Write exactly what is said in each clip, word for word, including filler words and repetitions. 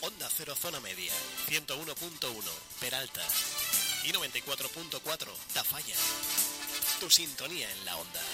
Onda Cero Zona Media, ciento uno punto uno Peralta y noventa y cuatro punto cuatro Tafalla. Tu sintonía en la onda.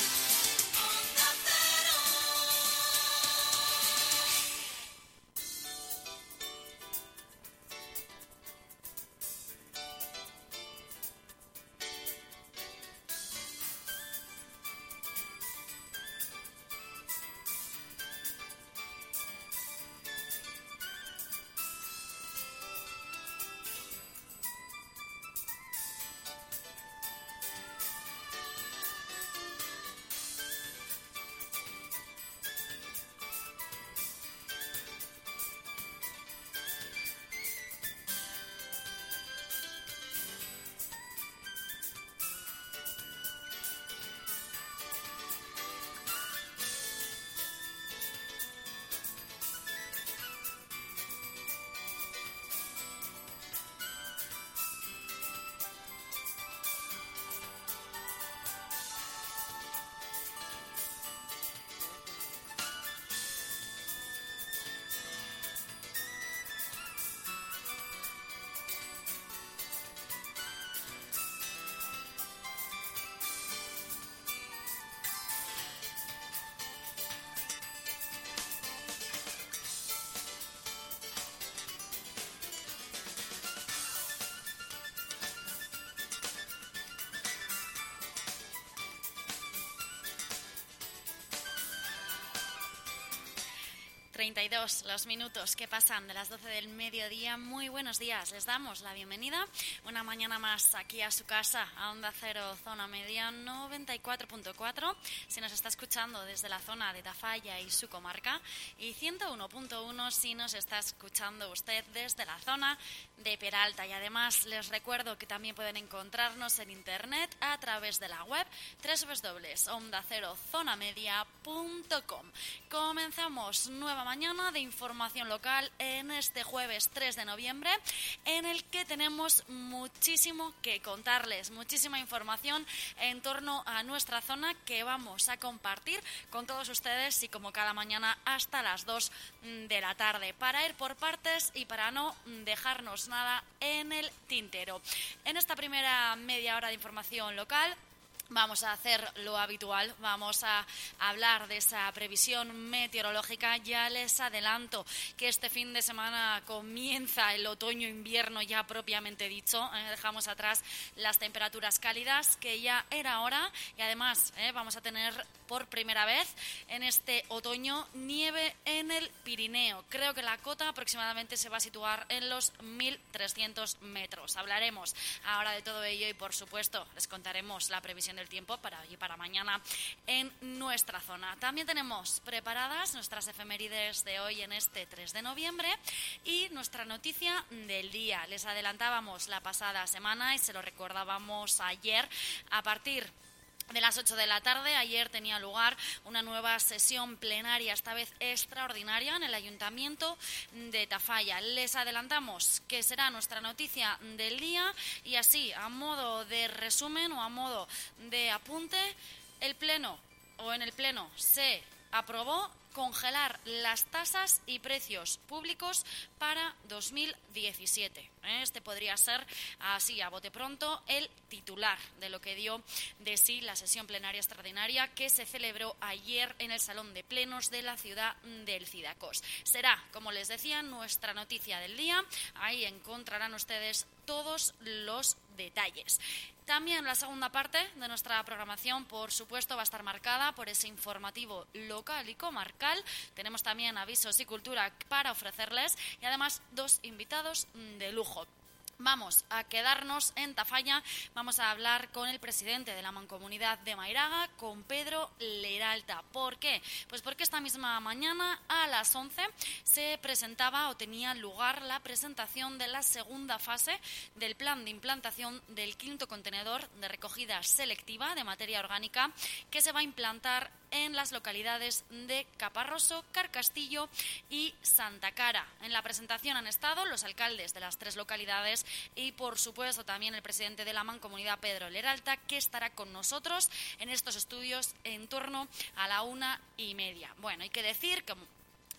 treinta y dos los minutos que pasan de las doce del mediodía. Muy buenos días, les damos la bienvenida una mañana más aquí a su casa, a Onda Cero Zona Media noventa y cuatro punto cuatro, si nos está escuchando desde la zona de Tafalla y su comarca, y ciento uno punto uno si nos está escuchando usted desde la zona de Peralta. Y además les recuerdo que también pueden encontrarnos en internet a través de la web doble u doble u doble u punto onda cero zona media punto com. Comenzamos nueva mañana de información local en este jueves tres de noviembre, en el que tenemos muchísimo que contarles, muchísima información en torno a nuestra zona que vamos a compartir con todos ustedes, y como cada mañana hasta las dos de la tarde, para ir por partes y para no dejarnos nada en el tintero. En esta primera media hora de información local vamos a hacer lo habitual, vamos a hablar de esa previsión meteorológica. Ya les adelanto que este fin de semana comienza el otoño-invierno ya propiamente dicho. Eh, dejamos atrás las temperaturas cálidas, que ya era hora, y además eh, vamos a tener por primera vez en este otoño nieve en el Pirineo. Creo que la cota aproximadamente se va a situar en los mil trescientos metros. Hablaremos ahora de todo ello y, por supuesto, les contaremos la previsión del tiempo para hoy y para mañana en nuestra zona. También tenemos preparadas nuestras efemérides de hoy en este tres de noviembre y nuestra noticia del día. Les adelantábamos la pasada semana y se lo recordábamos ayer a partir de las ocho de la tarde. Ayer tenía lugar una nueva sesión plenaria, esta vez extraordinaria, en el Ayuntamiento de Tafalla. Les adelantamos que será nuestra noticia del día, y así, a modo de resumen o a modo de apunte, el pleno o en el pleno se aprobó congelar las tasas y precios públicos para dos mil diecisiete. Este podría ser, así a bote pronto, el titular de lo que dio de sí la sesión plenaria extraordinaria que se celebró ayer en el Salón de Plenos de la ciudad del Cidacos. Será, como les decía, nuestra noticia del día. Ahí encontrarán ustedes todos los detalles. También la segunda parte de nuestra programación, por supuesto, va a estar marcada por ese informativo local y comarcal. Tenemos también avisos y cultura para ofrecerles, y además dos invitados de lujo. Vamos a quedarnos en Tafalla, vamos a hablar con el presidente de la Mancomunidad de Mairaga, con Pedro Leralta. ¿Por qué? Pues porque esta misma mañana a las once se presentaba o tenía lugar la presentación de la segunda fase del plan de implantación del quinto contenedor de recogida selectiva de materia orgánica que se va a implantar en las localidades de Caparroso, Carcastillo y Santa Cara. En la presentación han estado los alcaldes de las tres localidades y, por supuesto, también el presidente de la Mancomunidad, Pedro Leralta, que estará con nosotros en estos estudios en torno a la una y media. Bueno, hay que decir que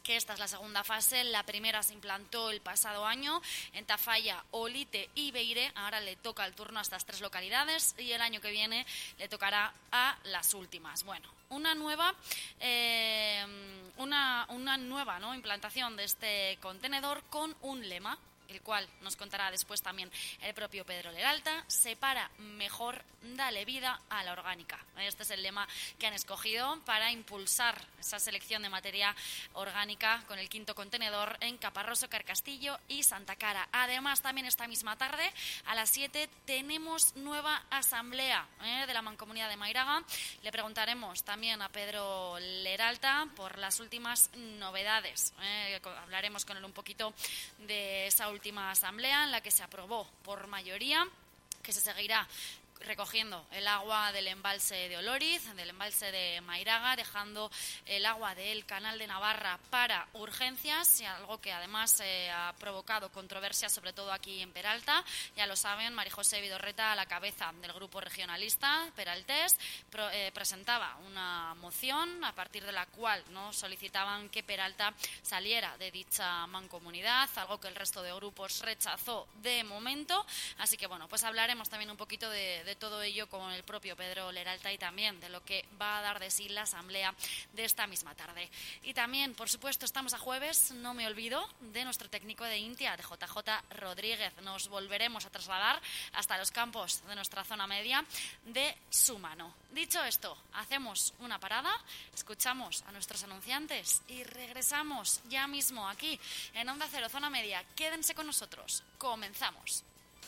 que esta es la segunda fase. La primera se implantó el pasado año en Tafalla, Olite y Beire. Ahora le toca el turno a estas tres localidades y el año que viene le tocará a las últimas. Bueno, una nueva eh, una, una nueva ¿no? implantación de este contenedor con un lema, el cual nos contará después también el propio Pedro Leralta: separa mejor, dale vida a la orgánica. Este es el lema que han escogido para impulsar esa selección de materia orgánica con el quinto contenedor en Caparroso, Carcastillo y Santa Cara. Además, también esta misma tarde, a las siete, tenemos nueva asamblea ¿eh? de la Mancomunidad de Mairaga. Le preguntaremos también a Pedro Leralta por las últimas novedades. ¿eh? Hablaremos con él un poquito de esa última asamblea en la que se aprobó por mayoría que se seguirá recogiendo el agua del embalse de Oloriz, del embalse de Mairaga, dejando el agua del Canal de Navarra para urgencias, y algo que además eh, ha provocado controversia, sobre todo aquí en Peralta. Ya lo saben, María José Vidorreta, a la cabeza del grupo regionalista peraltés, pro, eh, presentaba una moción a partir de la cual no solicitaban que Peralta saliera de dicha mancomunidad, algo que el resto de grupos rechazó de momento. Así que bueno, pues hablaremos también un poquito de, de todo ello con el propio Pedro Leralta y también de lo que va a dar de sí la asamblea de esta misma tarde. Y también, por supuesto, estamos a jueves, no me olvido de nuestro técnico de Intia, de J J Rodríguez. Nos volveremos a trasladar hasta los campos de nuestra zona media de su mano. Dicho esto, hacemos una parada, escuchamos a nuestros anunciantes y regresamos ya mismo aquí en Onda Cero Zona Media. Quédense con nosotros, comenzamos.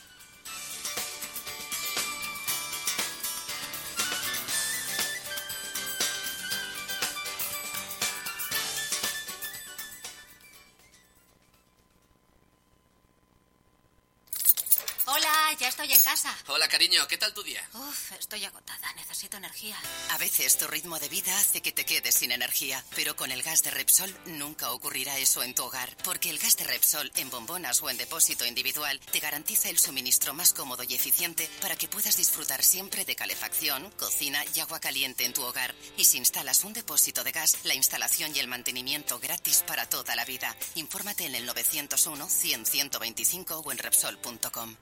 Ya estoy en casa. Hola, cariño, ¿qué tal tu día? Uf, estoy agotada, necesito energía. A veces tu ritmo de vida hace que te quedes sin energía, pero con el gas de Repsol nunca ocurrirá eso en tu hogar, porque el gas de Repsol, en bombonas o en depósito individual, te garantiza el suministro más cómodo y eficiente para que puedas disfrutar siempre de calefacción, cocina y agua caliente en tu hogar. Y si instalas un depósito de gas, la instalación y el mantenimiento gratis para toda la vida. Infórmate en el nueve cero uno, cien, ciento veinticinco o en Repsol punto com.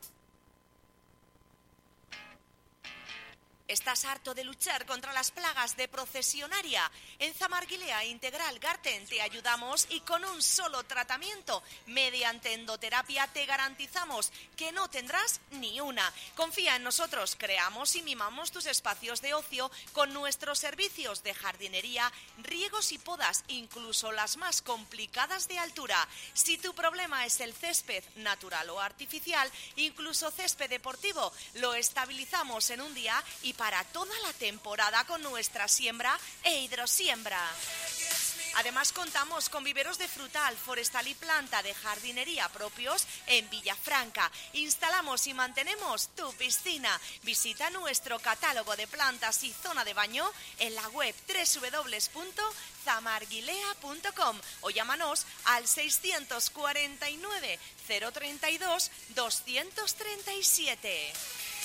¿Estás harto de luchar contra las plagas de procesionaria? En Zamarguilea Integral Garten te ayudamos y con un solo tratamiento, mediante endoterapia, te garantizamos que no tendrás ni una. Confía en nosotros, creamos y mimamos tus espacios de ocio con nuestros servicios de jardinería, riegos y podas, incluso las más complicadas de altura. Si tu problema es el césped natural o artificial, incluso césped deportivo, lo estabilizamos en un día y para toda la temporada con nuestra siembra e hidrosiembra. Además, contamos con viveros de frutal, forestal y planta de jardinería propios en Villafranca. Instalamos y mantenemos tu piscina. Visita nuestro catálogo de plantas y zona de baño en la web doble u doble u doble u punto zamarguilea punto com o llámanos al seiscientos cuarenta y nueve, cero treinta y dos, doscientos treinta y siete.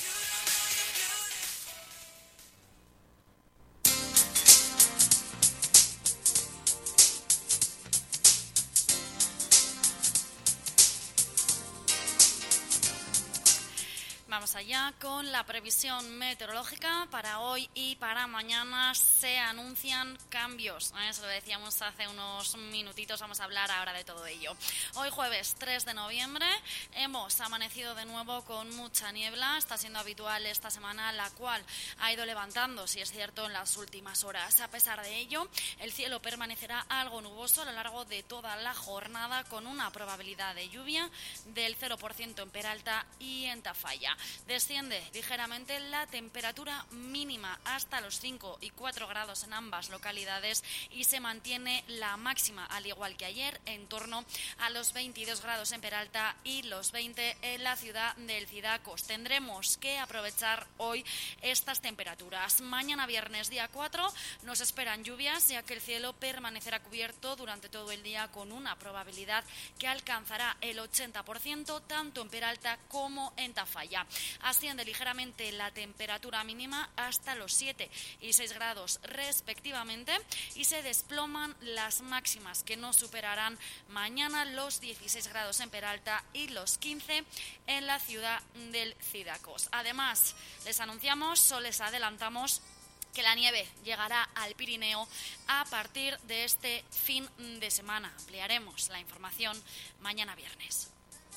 Vamos allá con la previsión meteorológica para hoy y para mañana. Se anuncian cambios, ¿eh? Eso lo decíamos hace unos minutitos, vamos a hablar ahora de todo ello. Hoy jueves tres de noviembre hemos amanecido de nuevo con mucha niebla. Está siendo habitual esta semana, la cual ha ido levantando, si es cierto, en las últimas horas. A pesar de ello, el cielo permanecerá algo nuboso a lo largo de toda la jornada, con una probabilidad de lluvia del cero por ciento en Peralta y en Tafalla. Desciende ligeramente la temperatura mínima hasta los cinco y cuatro grados en ambas localidades y se mantiene la máxima, al igual que ayer, en torno a los veintidós grados en Peralta y los veinte en la ciudad del Cidacos. Tendremos que aprovechar hoy estas temperaturas. Mañana viernes, día cuatro, nos esperan lluvias, ya que el cielo permanecerá cubierto durante todo el día con una probabilidad que alcanzará el ochenta por ciento tanto en Peralta como en Tafalla. asciende ligeramente la temperatura mínima hasta los siete y seis grados respectivamente y se desploman las máximas, que no superarán mañana los dieciséis grados en Peralta y los quince en la ciudad del Cidacos. Además, les anunciamos o les adelantamos que la nieve llegará al Pirineo a partir de este fin de semana. Ampliaremos la información mañana viernes.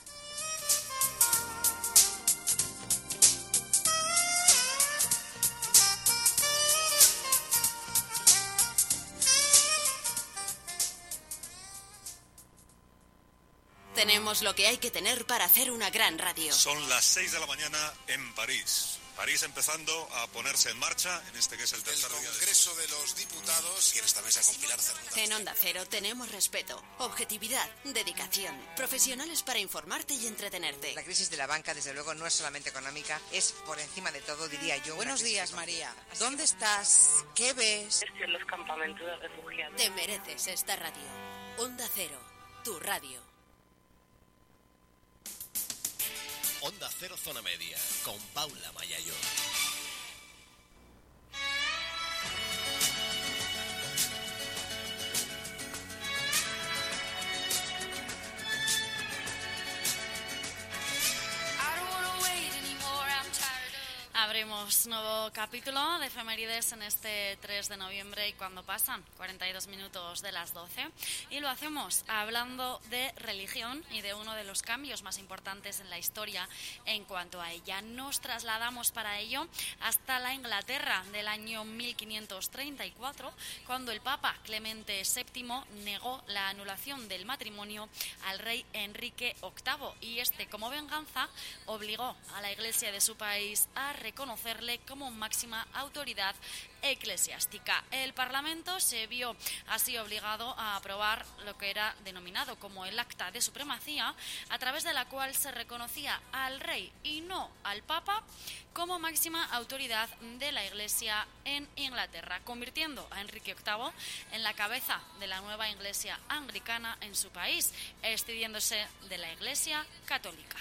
Tenemos lo que hay que tener para hacer una gran radio. Son las seis de la mañana en París. París empezando a ponerse en marcha en este que es el tercer día del Congreso de los Diputados y en esta mesa con Pilar Cernuda. En Onda Cero tenemos respeto, objetividad, dedicación, profesionales para informarte y entretenerte. La crisis de la banca, desde luego, no es solamente económica, es por encima de todo, diría yo. Buenos días, María. ¿Dónde estás? ¿Qué ves? Estoy en los campamentos de refugiados. Te mereces esta radio. Onda Cero, tu radio. Onda Cero Zona Media, con Paula Mayayo. Abrimos nuevo capítulo de efemérides en este tres de noviembre y cuando pasan cuarenta y dos minutos de las doce. Y lo hacemos hablando de religión y de uno de los cambios más importantes en la historia en cuanto a ella. Nos trasladamos para ello hasta la Inglaterra del año mil quinientos treinta y cuatro, cuando el Papa Clemente séptimo negó la anulación del matrimonio al rey Enrique octavo y este, como venganza, obligó a la Iglesia de su país a reconocerle como máxima autoridad eclesiástica. El Parlamento se vio así obligado a aprobar lo que era denominado como el Acta de Supremacía, a través de la cual se reconocía al rey y no al Papa como máxima autoridad de la Iglesia en Inglaterra, convirtiendo a Enrique octavo en la cabeza de la nueva Iglesia anglicana en su país, excidiéndose de la Iglesia católica.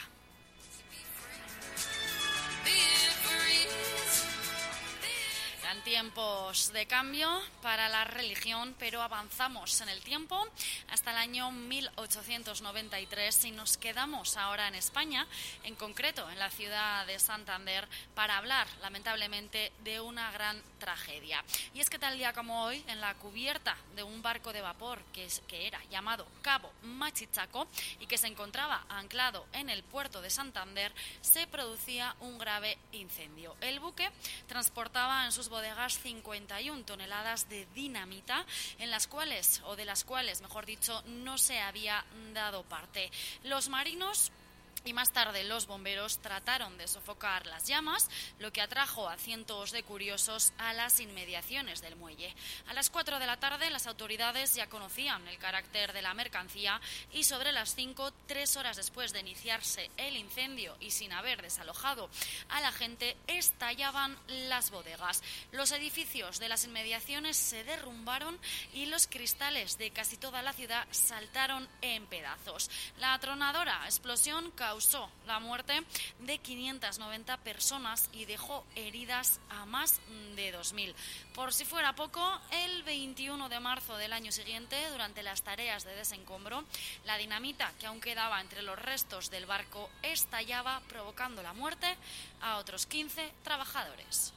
Eran tiempos de cambio para la religión, pero avanzamos en el tiempo hasta el año mil ochocientos noventa y tres y nos quedamos ahora en España, en concreto en la ciudad de Santander, para hablar lamentablemente de una gran tragedia. Y es que tal día como hoy, en la cubierta de un barco de vapor que, es, que era llamado Cabo Machichaco y que se encontraba anclado en el puerto de Santander, se producía un grave incendio. El buque transportaba en sus bodegas cincuenta y una toneladas de dinamita, en las cuales, o de las cuales, mejor dicho, no se había dado parte. Los marinos y más tarde los bomberos trataron de sofocar las llamas, lo que atrajo a cientos de curiosos a las inmediaciones del muelle. A las cuatro de la tarde las autoridades ya conocían el carácter de la mercancía y sobre las cinco, tres horas después de iniciarse el incendio y sin haber desalojado a la gente, estallaban las bodegas. Los edificios de las inmediaciones se derrumbaron y los cristales de casi toda la ciudad saltaron en pedazos. La atronadora explosión causó la muerte de quinientas noventa personas y dejó heridas a más de dos mil. Por si fuera poco, el veintiuno de marzo del año siguiente, durante las tareas de desencombro, la dinamita que aún quedaba entre los restos del barco estallaba, provocando la muerte a otros quince trabajadores.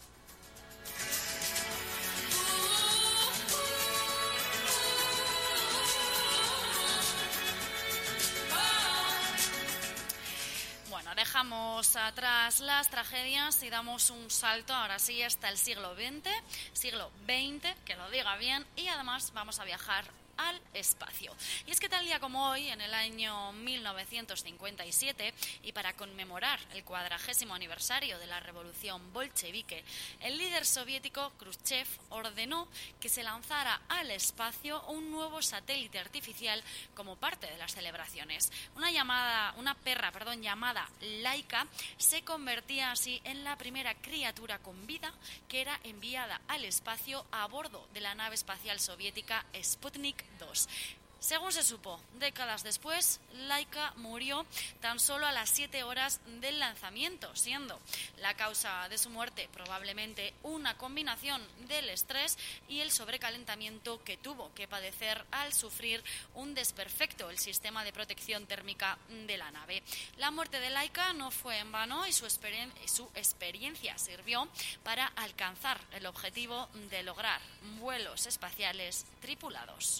Bueno, dejamos atrás las tragedias y damos un salto ahora sí hasta el siglo veinte, siglo veinte, que lo diga bien, y además vamos a viajar al espacio. Y es que tal día como hoy, en el año mil novecientos cincuenta y siete, y para conmemorar el cuadragésimo aniversario de la revolución bolchevique, el líder soviético Khrushchev ordenó que se lanzara al espacio un nuevo satélite artificial como parte de las celebraciones. Una llamada, una perra, perdón, llamada Laika se convertía así en la primera criatura con vida que era enviada al espacio a bordo de la nave espacial soviética Sputnik dos. Según se supo, décadas después, Laika murió tan solo a las siete horas del lanzamiento, siendo la causa de su muerte probablemente una combinación del estrés y el sobrecalentamiento que tuvo que padecer al sufrir un desperfecto el sistema de protección térmica de la nave. La muerte de Laika no fue en vano y su, experien- su experiencia sirvió para alcanzar el objetivo de lograr vuelos espaciales tripulados.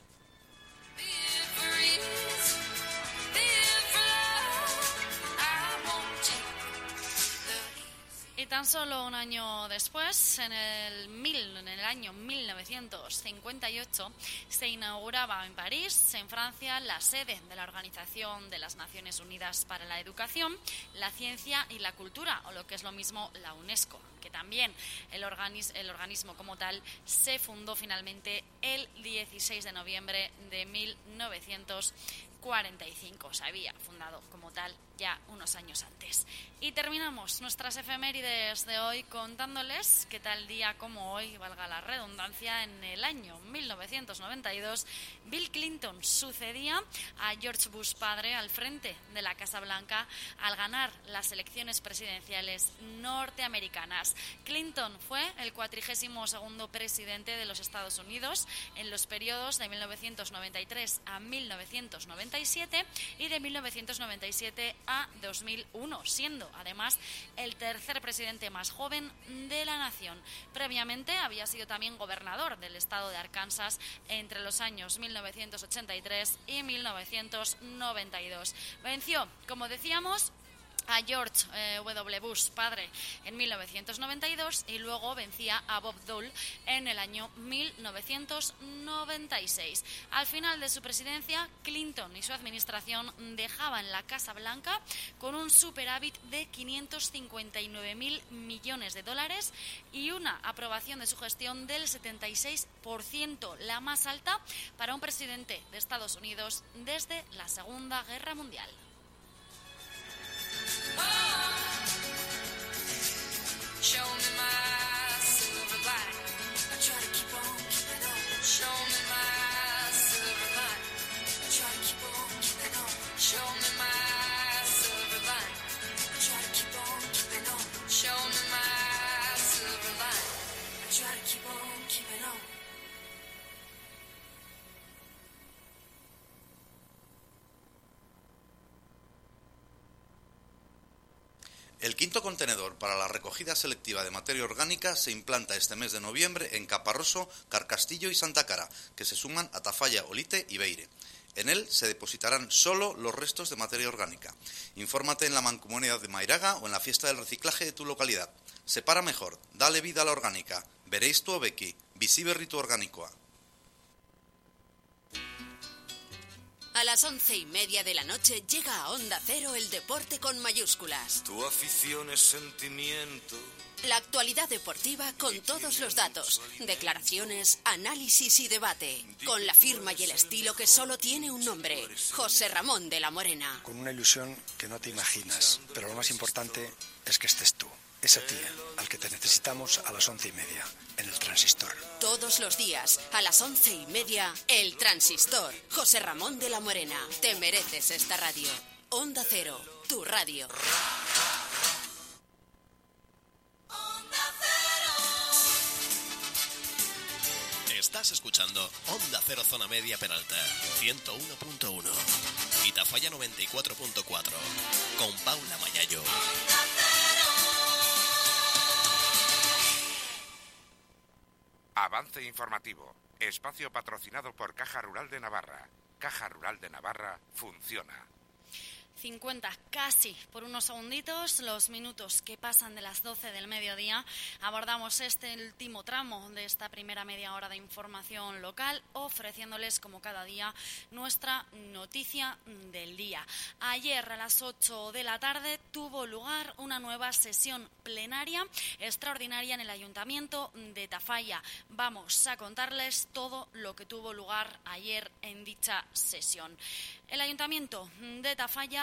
Y tan solo un año después, en el, mil, en el año mil novecientos cincuenta y ocho, se inauguraba en París, en Francia, la sede de la Organización de las Naciones Unidas para la Educación, la Ciencia y la Cultura, o lo que es lo mismo, la UNESCO, que también el, organis, el organismo como tal se fundó finalmente el dieciséis de noviembre de mil novecientos cuarenta y cinco. Se había fundado como tal ya unos años antes. Y terminamos nuestras efemérides de hoy contándoles que tal día como hoy, valga la redundancia, en el año mil novecientos noventa y dos, Bill Clinton sucedía a George Bush padre al frente de la Casa Blanca al ganar las elecciones presidenciales norteamericanas. Clinton fue el cuatrigésimo segundo presidente de los Estados Unidos en los periodos de mil novecientos noventa y tres a mil novecientos noventa y siete y de mil novecientos noventa y siete a dos mil uno, siendo además el tercer presidente más joven de la nación. Previamente había sido también gobernador del estado de Arkansas entre los años mil novecientos ochenta y tres y mil novecientos noventa y dos. Venció, como decíamos, a George eh, W. Bush padre en mil novecientos noventa y dos y luego vencía a Bob Dole en el año mil novecientos noventa y seis. Al final de su presidencia, Clinton y su administración dejaban la Casa Blanca con un superávit de quinientos cincuenta y nueve mil millones de dólares y una aprobación de su gestión del setenta y seis por ciento, la más alta para un presidente de Estados Unidos desde la Segunda Guerra Mundial. Show me my silver lining. I try to keep on keeping on. Show me my silver lining. I try to keep on keeping on. Show me my silver lining. I try to keep on keeping on. Show me my silver lining. I try to keep on keeping on. El quinto contenedor para la recogida selectiva de materia orgánica se implanta este mes de noviembre en Caparroso, Carcastillo y Santa Cara, que se suman a Tafalla, Olite y Beire. En él se depositarán solo los restos de materia orgánica. Infórmate en la Mancomunidad de Mairaga o en la fiesta del reciclaje de tu localidad. Separa mejor, dale vida a la orgánica. Veréis tu obeki, visibe ritu orgánicoa. A las once y media de la noche llega a Onda Cero el deporte con mayúsculas. Tu afición es sentimiento. La actualidad deportiva con todos los datos, declaraciones, análisis y debate. Con la firma y el estilo que solo tiene un nombre, José Ramón de la Morena. Con una ilusión que no te imaginas, pero lo más importante es que estés tú. Es a ti, al que te necesitamos a las once y media, en el Transistor. Todos los días, a las once y media, el Transistor. José Ramón de la Morena. Te mereces esta radio. Onda Cero, tu radio. Estás escuchando Onda Cero Zona Media Peralta, ciento uno punto uno. Y Tafalla noventa y cuatro punto cuatro. Con Paula Mayayo. Avance informativo. Espacio patrocinado por Caja Rural de Navarra. Caja Rural de Navarra funciona. cincuenta, casi por unos segunditos, los minutos que pasan de las doce del mediodía. Abordamos este último tramo de esta primera media hora de información local, ofreciéndoles como cada día nuestra noticia del día. Ayer a las ocho de la tarde tuvo lugar una nueva sesión plenaria extraordinaria en el Ayuntamiento de Tafalla. Vamos a contarles todo lo que tuvo lugar ayer en dicha sesión. El Ayuntamiento de Tafalla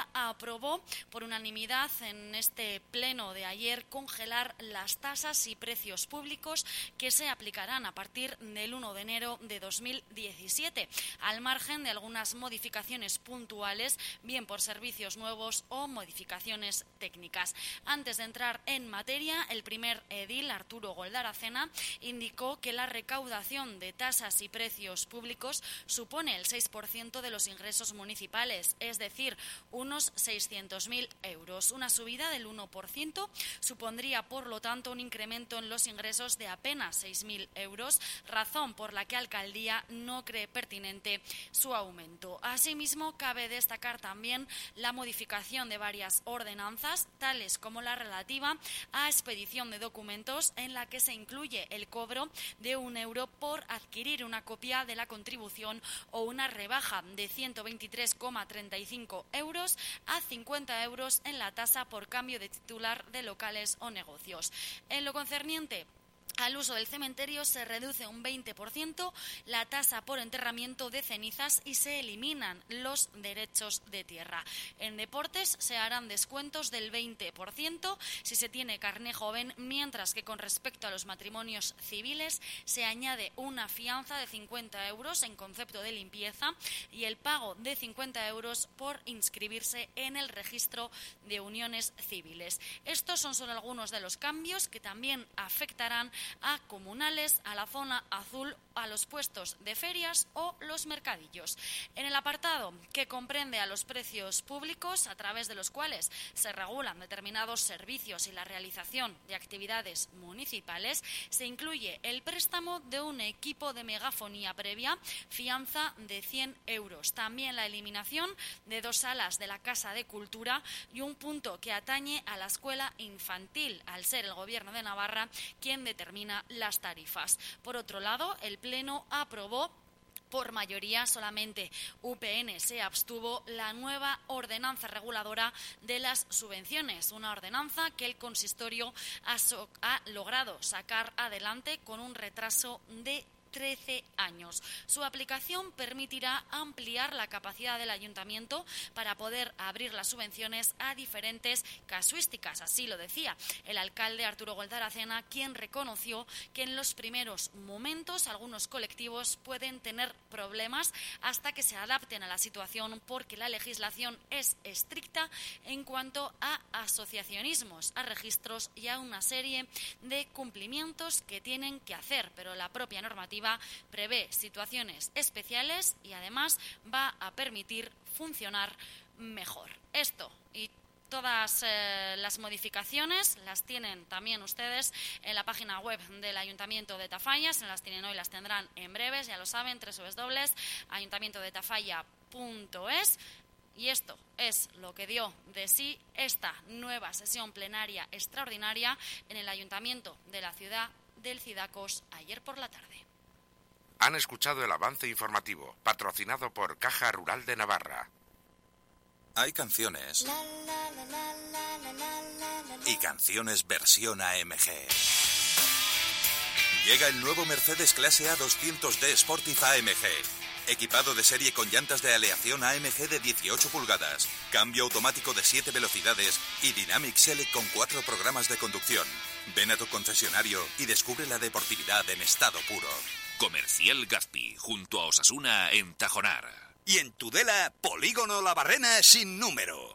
Media aprobó por unanimidad en este pleno de ayer congelar las tasas y precios públicos que se aplicarán a partir del uno de enero de dos mil diecisiete, al margen de algunas modificaciones puntuales, bien por servicios nuevos o modificaciones técnicas. Antes de entrar en materia, el primer edil, Arturo Goldaracena, indicó que la recaudación de tasas y precios públicos supone el seis por ciento de los ingresos municipales, es decir, unos seiscientos mil euros. Una subida del uno por ciento supondría, por lo tanto, un incremento en los ingresos de apenas seis mil euros, razón por la que Alcaldía no cree pertinente su aumento. Asimismo, cabe destacar también la modificación de varias ordenanzas, tales como la relativa a expedición de documentos, en la que se incluye el cobro de un euro por adquirir una copia de la contribución o una rebaja de ciento veintitrés coma treinta y cinco euros a cincuenta euros en la tasa por cambio de titular de locales o negocios. En lo concerniente al uso del cementerio, se reduce un veinte por ciento la tasa por enterramiento de cenizas y se eliminan los derechos de tierra. En deportes se harán descuentos del veinte por ciento si se tiene carné joven, mientras que con respecto a los matrimonios civiles se añade una fianza de cincuenta euros en concepto de limpieza y el pago de cincuenta euros por inscribirse en el registro de uniones civiles. Estos son solo algunos de los cambios que también afectarán a comunales, a la zona azul, a los puestos de ferias o los mercadillos. En el apartado que comprende a los precios públicos, a través de los cuales se regulan determinados servicios y la realización de actividades municipales, se incluye el préstamo de un equipo de megafonía previa, fianza de cien euros. También la eliminación de dos salas de la Casa de Cultura y un punto que atañe a la escuela infantil, al ser el Gobierno de Navarra quien determina las tarifas. Por otro lado, el Pleno aprobó por mayoría, solamente U P N se abstuvo, la nueva ordenanza reguladora de las subvenciones, una ordenanza que el consistorio ha, so- ha logrado sacar adelante con un retraso de trece años. Su aplicación permitirá ampliar la capacidad del ayuntamiento para poder abrir las subvenciones a diferentes casuísticas. Así lo decía el alcalde Arturo Goldaracena, quien reconoció que en los primeros momentos algunos colectivos pueden tener problemas hasta que se adapten a la situación, porque la legislación es estricta en cuanto a asociacionismos, a registros y a una serie de cumplimientos que tienen que hacer, pero la propia normativa prevé situaciones especiales y además va a permitir funcionar mejor. Esto y todas eh, las modificaciones las tienen también ustedes en la página web del Ayuntamiento de Tafalla. Se las tienen hoy, las tendrán en breves, ya lo saben, doble u doble u doble u punto ayuntamiento de tafalla punto es. Y esto es lo que dio de sí esta nueva sesión plenaria extraordinaria en el Ayuntamiento de la ciudad del Cidacos ayer por la tarde. Han escuchado el avance informativo, patrocinado por Caja Rural de Navarra. Hay canciones y canciones versión A M G. Llega el nuevo Mercedes Clase A doscientos D Sportif A M G. Equipado de serie con llantas de aleación A M G de dieciocho pulgadas, cambio automático de siete velocidades y Dynamic Select con cuatro programas de conducción. Ven a tu concesionario y descubre la deportividad en estado puro. Comercial Gazpi, junto a Osasuna en Tajonar. Y en Tudela, Polígono La Barrena sin número.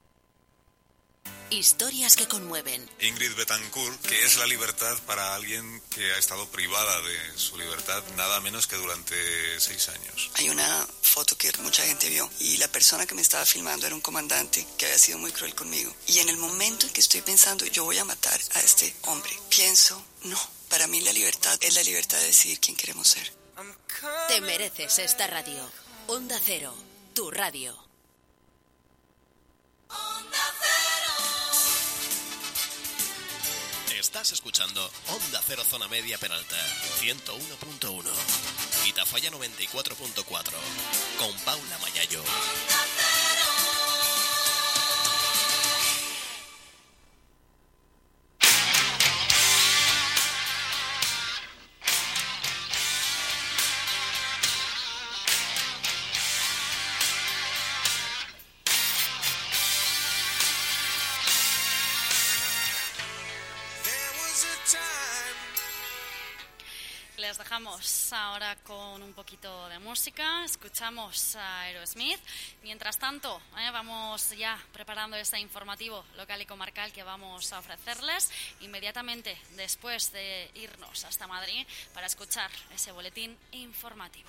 Historias que conmueven. Ingrid Betancourt, que es la libertad para alguien que ha estado privada de su libertad nada menos que durante seis años. Hay una foto que mucha gente vio y la persona que me estaba filmando era un comandante que había sido muy cruel conmigo. Y en el momento en que estoy pensando, yo voy a matar a este hombre, pienso, no, para mí la libertad es la libertad de decidir quién queremos ser. Te mereces esta radio. Onda Cero, tu radio. Estás escuchando Onda Cero Zona Media Peralta, ciento uno punto uno. Y Tafalla noventa y cuatro punto cuatro. Con Paula Mayayo. dejamos ahora con un poquito de música, escuchamos a Aerosmith. Mientras tanto, eh, vamos ya preparando este informativo local y comarcal que vamos a ofrecerles inmediatamente después de irnos hasta Madrid para escuchar ese boletín informativo.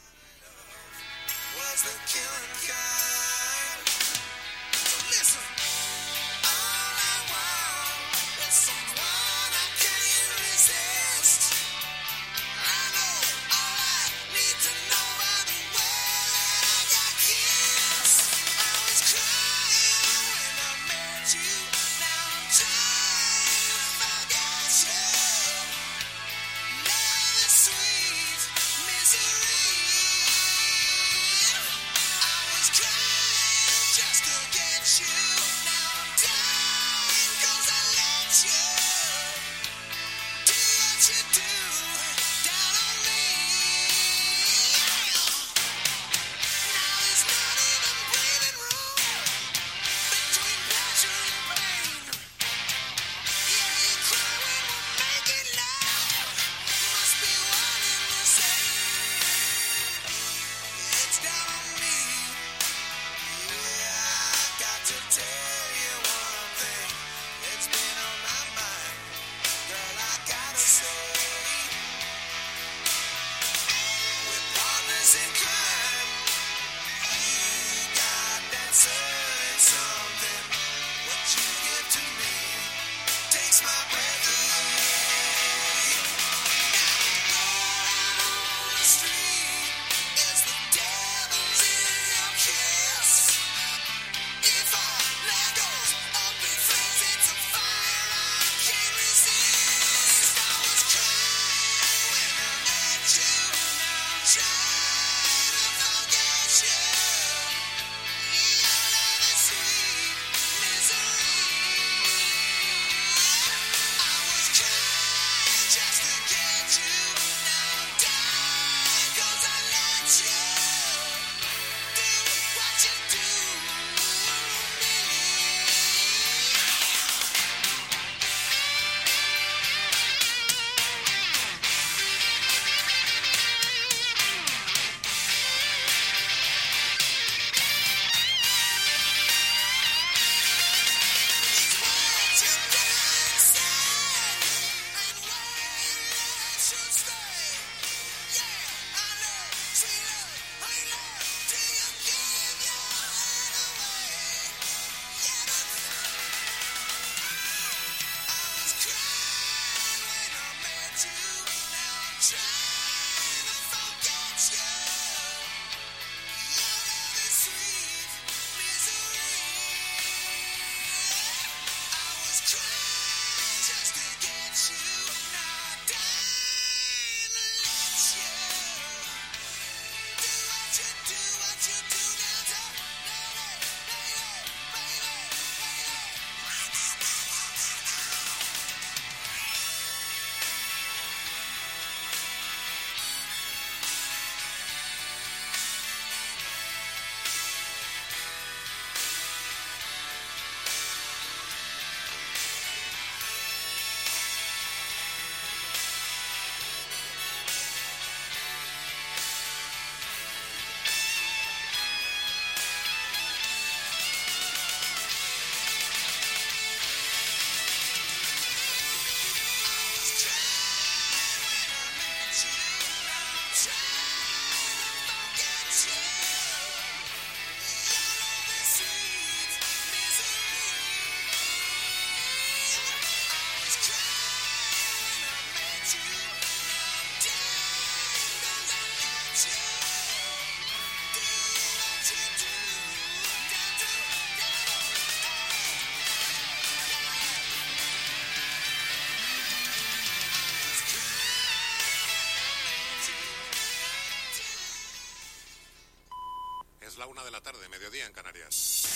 Es la una de la tarde, mediodía en Canarias.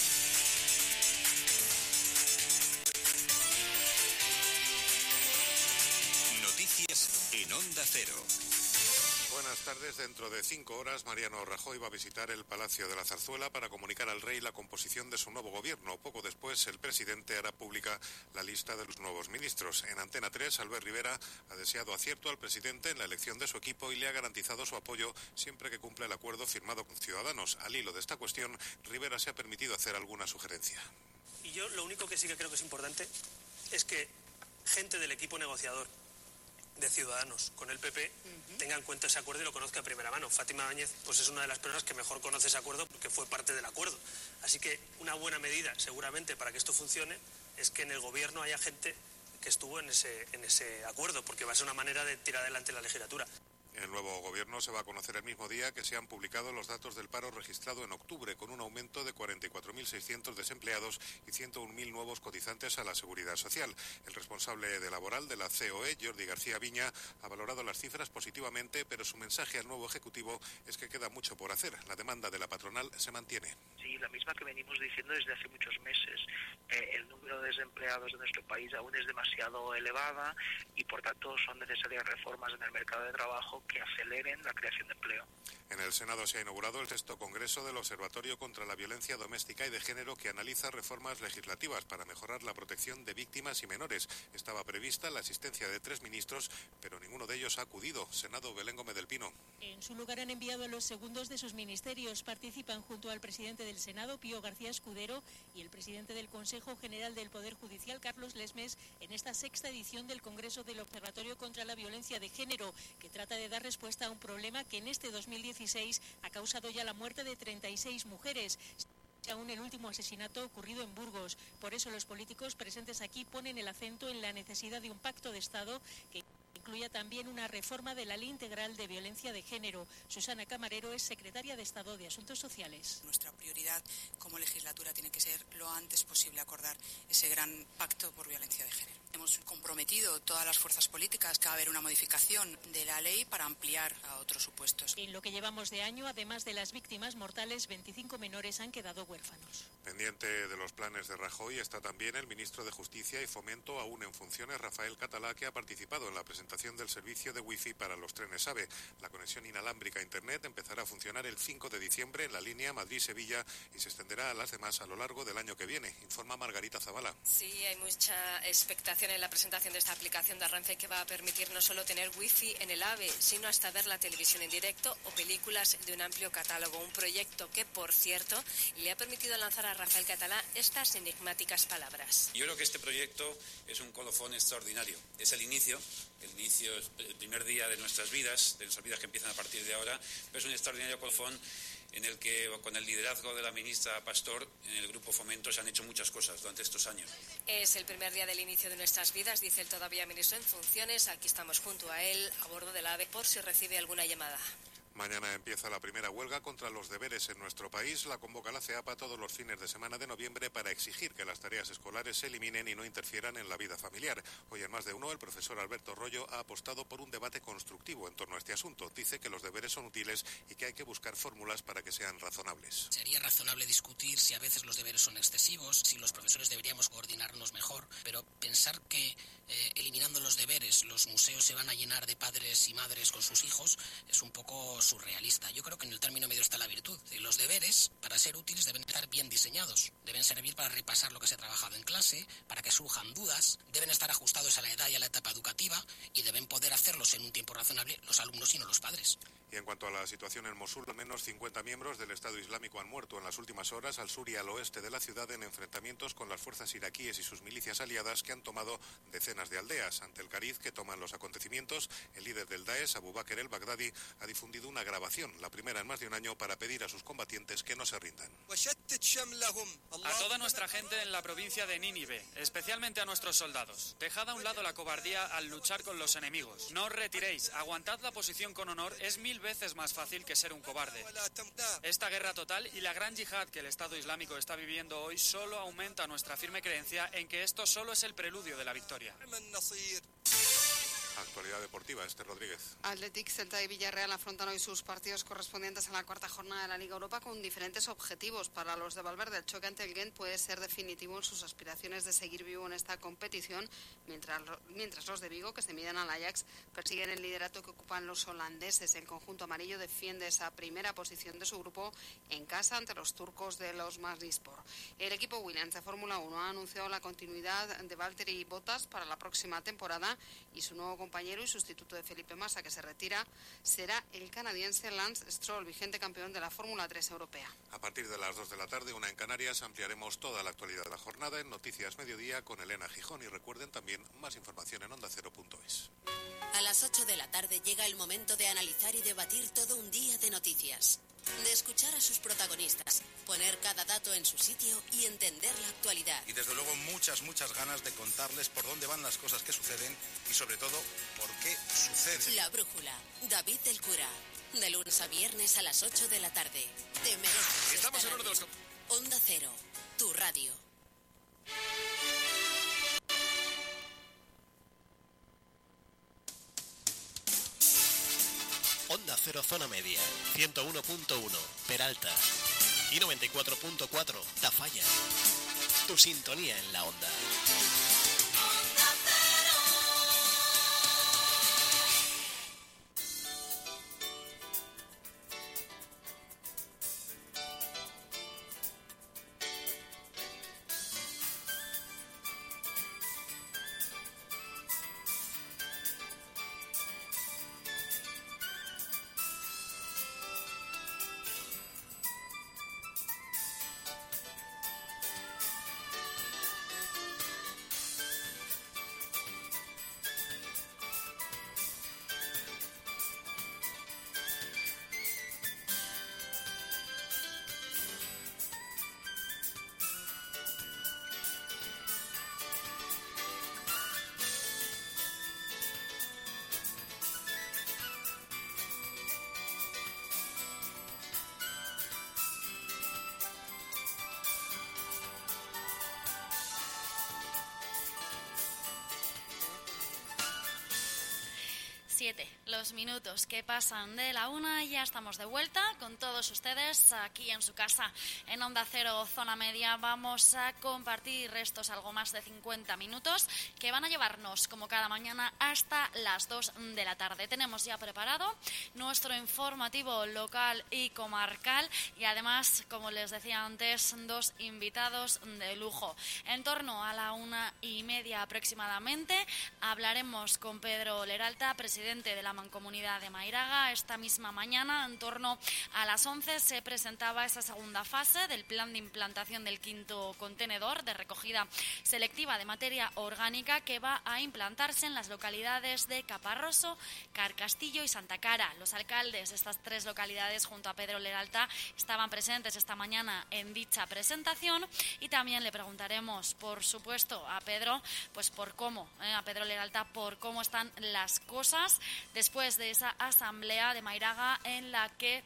Noticias en Onda Cero. buenas tardes. Dentro de cinco horas, Mariano Rajoy va a visitar el Palacio de la Zarzuela para comunicar al rey la composición de su nuevo gobierno. Poco después, el presidente hará pública la lista de los nuevos ministros. En Antena tres, Albert Rivera ha deseado acierto al presidente en la elección de su equipo y le ha garantizado su apoyo siempre que cumpla el acuerdo firmado con Ciudadanos. Al hilo de esta cuestión, Rivera se ha permitido hacer alguna sugerencia. Y yo lo único que sí que creo que es importante es que gente del equipo negociador de Ciudadanos con el P P uh-huh. tenga en cuenta ese acuerdo y lo conozca a primera mano. Fátima Báñez pues es una de las personas que mejor conoce ese acuerdo porque fue parte del acuerdo. Así que una buena medida seguramente para que esto funcione es que en el gobierno haya gente que estuvo en ese, en ese acuerdo, porque va a ser una manera de tirar adelante la legislatura. El nuevo gobierno se va a conocer el mismo día que se han publicado los datos del paro registrado en octubre, con un aumento de cuarenta y cuatro mil seiscientos desempleados y ciento un mil nuevos cotizantes a la Seguridad Social. El responsable de laboral de la C O E, Jordi García Viña, ha valorado las cifras positivamente, pero su mensaje al nuevo Ejecutivo es que queda mucho por hacer. La demanda de la patronal se mantiene. Sí, la misma que venimos diciendo desde hace muchos meses. Eh, el número de desempleados de nuestro país aún es demasiado elevada y, por tanto, son necesarias reformas en el mercado de trabajo que aceleren la creación de empleo. En el Senado se ha inaugurado el sexto congreso del Observatorio contra la Violencia Doméstica y de Género, que analiza reformas legislativas para mejorar la protección de víctimas y menores. Estaba prevista la asistencia de tres ministros, pero ninguno de ellos ha acudido. Senado, Belén Gómez del Pino. En su lugar han enviado a los segundos de sus ministerios. Participan junto al presidente del Senado, Pío García Escudero, y el presidente del Consejo General del Poder Judicial, Carlos Lesmes, en esta sexta edición del Congreso del Observatorio contra la Violencia de Género, que trata de dar respuesta a un problema que en este dos mil dieciséis ha causado ya la muerte de treinta y seis mujeres. Aún el último asesinato ocurrido en Burgos. Por eso los políticos presentes aquí ponen el acento en la necesidad de un pacto de Estado que incluya también una reforma de la Ley Integral de Violencia de Género. Susana Camarero es secretaria de Estado de Asuntos Sociales. Nuestra prioridad como legislatura tiene que ser lo antes posible acordar ese gran pacto por violencia de género. Hemos comprometido todas las fuerzas políticas que va a haber una modificación de la ley para ampliar a otros supuestos. En lo que llevamos de año, además de las víctimas mortales, veinticinco menores han quedado huérfanos. Pendiente de los planes de Rajoy está también el ministro de Justicia y Fomento, aún en funciones, Rafael Catalá, que ha participado en la presentación del servicio de wifi para los trenes AVE. La conexión inalámbrica a Internet empezará a funcionar el cinco de diciembre en la línea Madrid-Sevilla y se extenderá a las demás a lo largo del año que viene, informa Margarita Zavala. Sí, hay mucha expectación en la presentación de esta aplicación de Renfe, que va a permitir no solo tener wifi en el AVE, sino hasta ver la televisión en directo o películas de un amplio catálogo. Un proyecto que, por cierto, le ha permitido lanzar a Rafael Catalá estas enigmáticas palabras. Yo creo que este proyecto es un colofón extraordinario. Es el inicio, el inicio, el primer día de nuestras vidas, de nuestras vidas que empiezan a partir de ahora, pero es un extraordinario colofón en el que, con el liderazgo de la ministra Pastor, en el Grupo Fomento se han hecho muchas cosas durante estos años. Es el primer día del inicio de nuestras vidas, dice el todavía ministro en funciones. Aquí estamos junto a él, a bordo del AVE, por si recibe alguna llamada. Mañana empieza la primera huelga contra los deberes en nuestro país. La convoca la CEAPA todos los fines de semana de noviembre para exigir que las tareas escolares se eliminen y no interfieran en la vida familiar. Hoy en Más de Uno, el profesor Alberto Rollo ha apostado por un debate constructivo en torno a este asunto. Dice que los deberes son útiles y que hay que buscar fórmulas para que sean razonables. Sería razonable discutir si a veces los deberes son excesivos, si los profesores deberíamos coordinarnos mejor, pero pensar que eh, eliminando los deberes los museos se van a llenar de padres y madres con sus hijos es un poco surrealista. Yo creo que en el término medio está la virtud. Los deberes, para ser útiles, deben estar bien diseñados. Deben servir para repasar lo que se ha trabajado en clase, para que surjan dudas, deben estar ajustados a la edad y a la etapa educativa y deben poder hacerlos en un tiempo razonable los alumnos y no los padres. Y en cuanto a la situación en Mosul, al menos cincuenta miembros del Estado Islámico han muerto en las últimas horas al sur y al oeste de la ciudad en enfrentamientos con las fuerzas iraquíes y sus milicias aliadas, que han tomado decenas de aldeas. Ante el cariz que toman los acontecimientos, el líder del Daesh, Abu Bakr el-Baghdadi, ha difundido una grabación, la primera en más de un año, para pedir a sus combatientes que no se rindan. A toda nuestra gente en la provincia de Nínive, especialmente a nuestros soldados, dejad a un lado la cobardía al luchar con los enemigos. No os retiréis, aguantad la posición con honor, es mil veces más fácil que ser un cobarde. Esta guerra total y la gran yihad que el Estado Islámico está viviendo hoy solo aumenta nuestra firme creencia en que esto solo es el preludio de la victoria. Actualidad deportiva, Esther Rodríguez. Athletic, Celta y Villarreal afrontan hoy sus partidos correspondientes a la cuarta jornada de la Liga Europa con diferentes objetivos. Para los de Valverde, el choque ante el Gent puede ser definitivo en sus aspiraciones de seguir vivo en esta competición, mientras, mientras los de Vigo, que se miden al Ajax, persiguen el liderato que ocupan los holandeses. El conjunto amarillo defiende esa primera posición de su grupo en casa ante los turcos de los Marnispor. El equipo Williams de Fórmula uno ha anunciado la continuidad de Valtteri Bottas para la próxima temporada y su nuevo compañero y sustituto de Felipe Massa, que se retira, será el canadiense Lance Stroll, vigente campeón de la Fórmula tres europea. A partir de las dos de la tarde, una en Canarias, ampliaremos toda la actualidad de la jornada en Noticias Mediodía con Elena Gijón, y recuerden también más información en onda cero punto es. A las ocho de la tarde llega el momento de analizar y debatir todo un día de noticias, de escuchar a sus protagonistas, poner cada dato en su sitio y entender la actualidad. Y desde luego muchas, muchas ganas de contarles por dónde van las cosas que suceden y sobre todo por qué suceden. La Brújula, David del Cura, de lunes a viernes a las ocho de la tarde. Te mereces. Estamos en uno de los... Onda Cero, tu radio. Onda Cero Zona Media, ciento uno punto uno, Peralta, y noventa y cuatro punto cuatro, Tafalla. Tu sintonía en la onda. Siete, los minutos que pasan de la una, y ya estamos de vuelta con todos ustedes aquí en su casa en Onda Cero Zona Media. Vamos a compartir estos algo más de cincuenta minutos que van a llevarnos como cada mañana hasta las dos de la tarde. Tenemos ya preparado nuestro informativo local y comarcal y además, como les decía antes, dos invitados de lujo. En torno a la una y media aproximadamente hablaremos con Pedro Leralta, presidente de la Mancomunidad de Mairaga. Esta misma mañana, en torno a las once, se presentaba esa segunda fase del plan de implantación del quinto contenedor de recogida selectiva de materia orgánica que va a implantarse en las localidades de Caparroso, Carcastillo y Santa Cara. Los alcaldes de estas tres localidades, junto a Pedro Leralta, estaban presentes esta mañana en dicha presentación, y también le preguntaremos, por supuesto, a Pedro, pues por cómo, eh, a Pedro Leralta, por cómo están las cosas después de esa asamblea de Mairaga en la que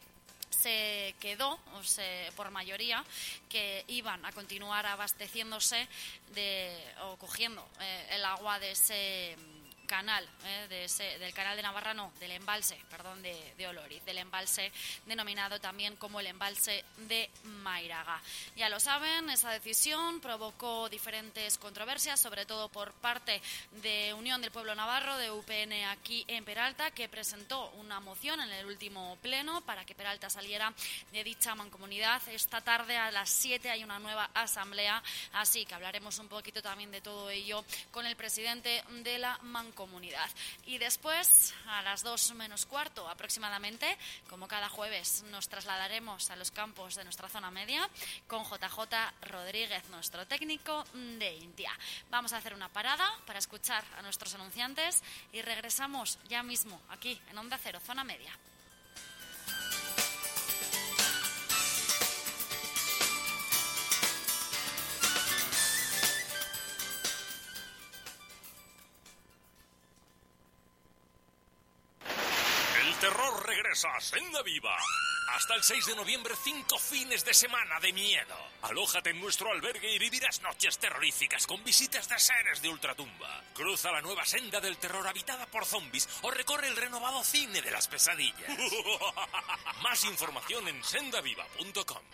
se quedó, o se, por mayoría, que iban a continuar abasteciéndose de, o cogiendo eh, el agua de ese canal, eh, de ese, del canal de Navarra, no, del embalse, perdón, de, de Oloriz, del embalse denominado también como el embalse de Mairaga. Ya lo saben, esa decisión provocó diferentes controversias, sobre todo por parte de Unión del Pueblo Navarro, de U P N aquí en Peralta, que presentó una moción en el último pleno para que Peralta saliera de dicha mancomunidad. Esta tarde a las siete hay una nueva asamblea, así que hablaremos un poquito también de todo ello con el presidente de la mancomunidad. Comunidad. Y después, a las dos menos cuarto aproximadamente, como cada jueves, nos trasladaremos a los campos de nuestra zona media con J J Rodríguez, nuestro técnico de India. Vamos a hacer una parada para escuchar a nuestros anunciantes y regresamos ya mismo aquí en Onda Cero Zona Media. El terror regresa a Senda Viva. Hasta el seis de noviembre, cinco fines de semana de miedo. Alójate en nuestro albergue y vivirás noches terroríficas con visitas de seres de ultratumba. Cruza la nueva senda del terror habitada por zombies o recorre el renovado cine de las pesadillas. Más información en sendaviva punto com.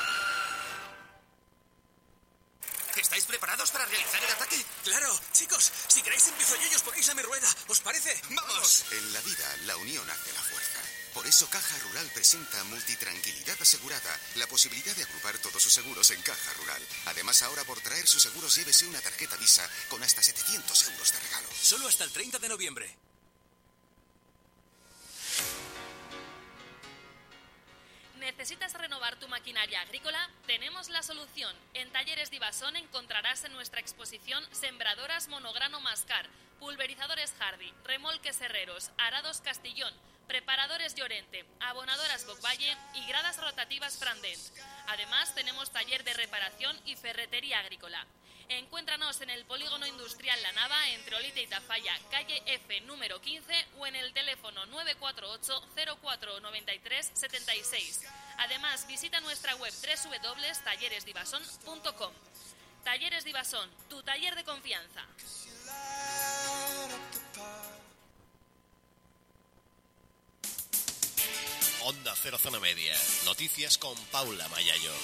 ¿Estáis preparados para realizar el ataque? Claro, chicos, si queréis empiezo yo y os ponéis a mi rueda. ¿Os parece? ¡Vamos! En la vida, la unión hace la fuerza. Por eso Caja Rural presenta Multitranquilidad Asegurada, la posibilidad de agrupar todos sus seguros en Caja Rural. Además, ahora por traer sus seguros llévese una tarjeta Visa con hasta setecientos euros de regalo. Solo hasta el treinta de noviembre. ¿Necesitas renovar tu maquinaria agrícola? Tenemos la solución. En Talleres Divasón encontrarás en nuestra exposición sembradoras monograno Mascar, pulverizadores Hardy, remolques Herreros, arados Castillón, preparadores Llorente, abonadoras Bocvalle y gradas rotativas Frandent. Además, tenemos taller de reparación y ferretería agrícola. Encuéntranos en el Polígono Industrial La Nava, entre Olite y Tafalla, calle F número quince, o en el teléfono nueve cuatro ocho cero cuatro nueve tres siete seis. Además, visita nuestra web doble u doble u doble u punto talleres divasón punto com. Talleres Divasón, tu taller de confianza. Onda Cero Zona Media. Noticias con Paula Mayayo.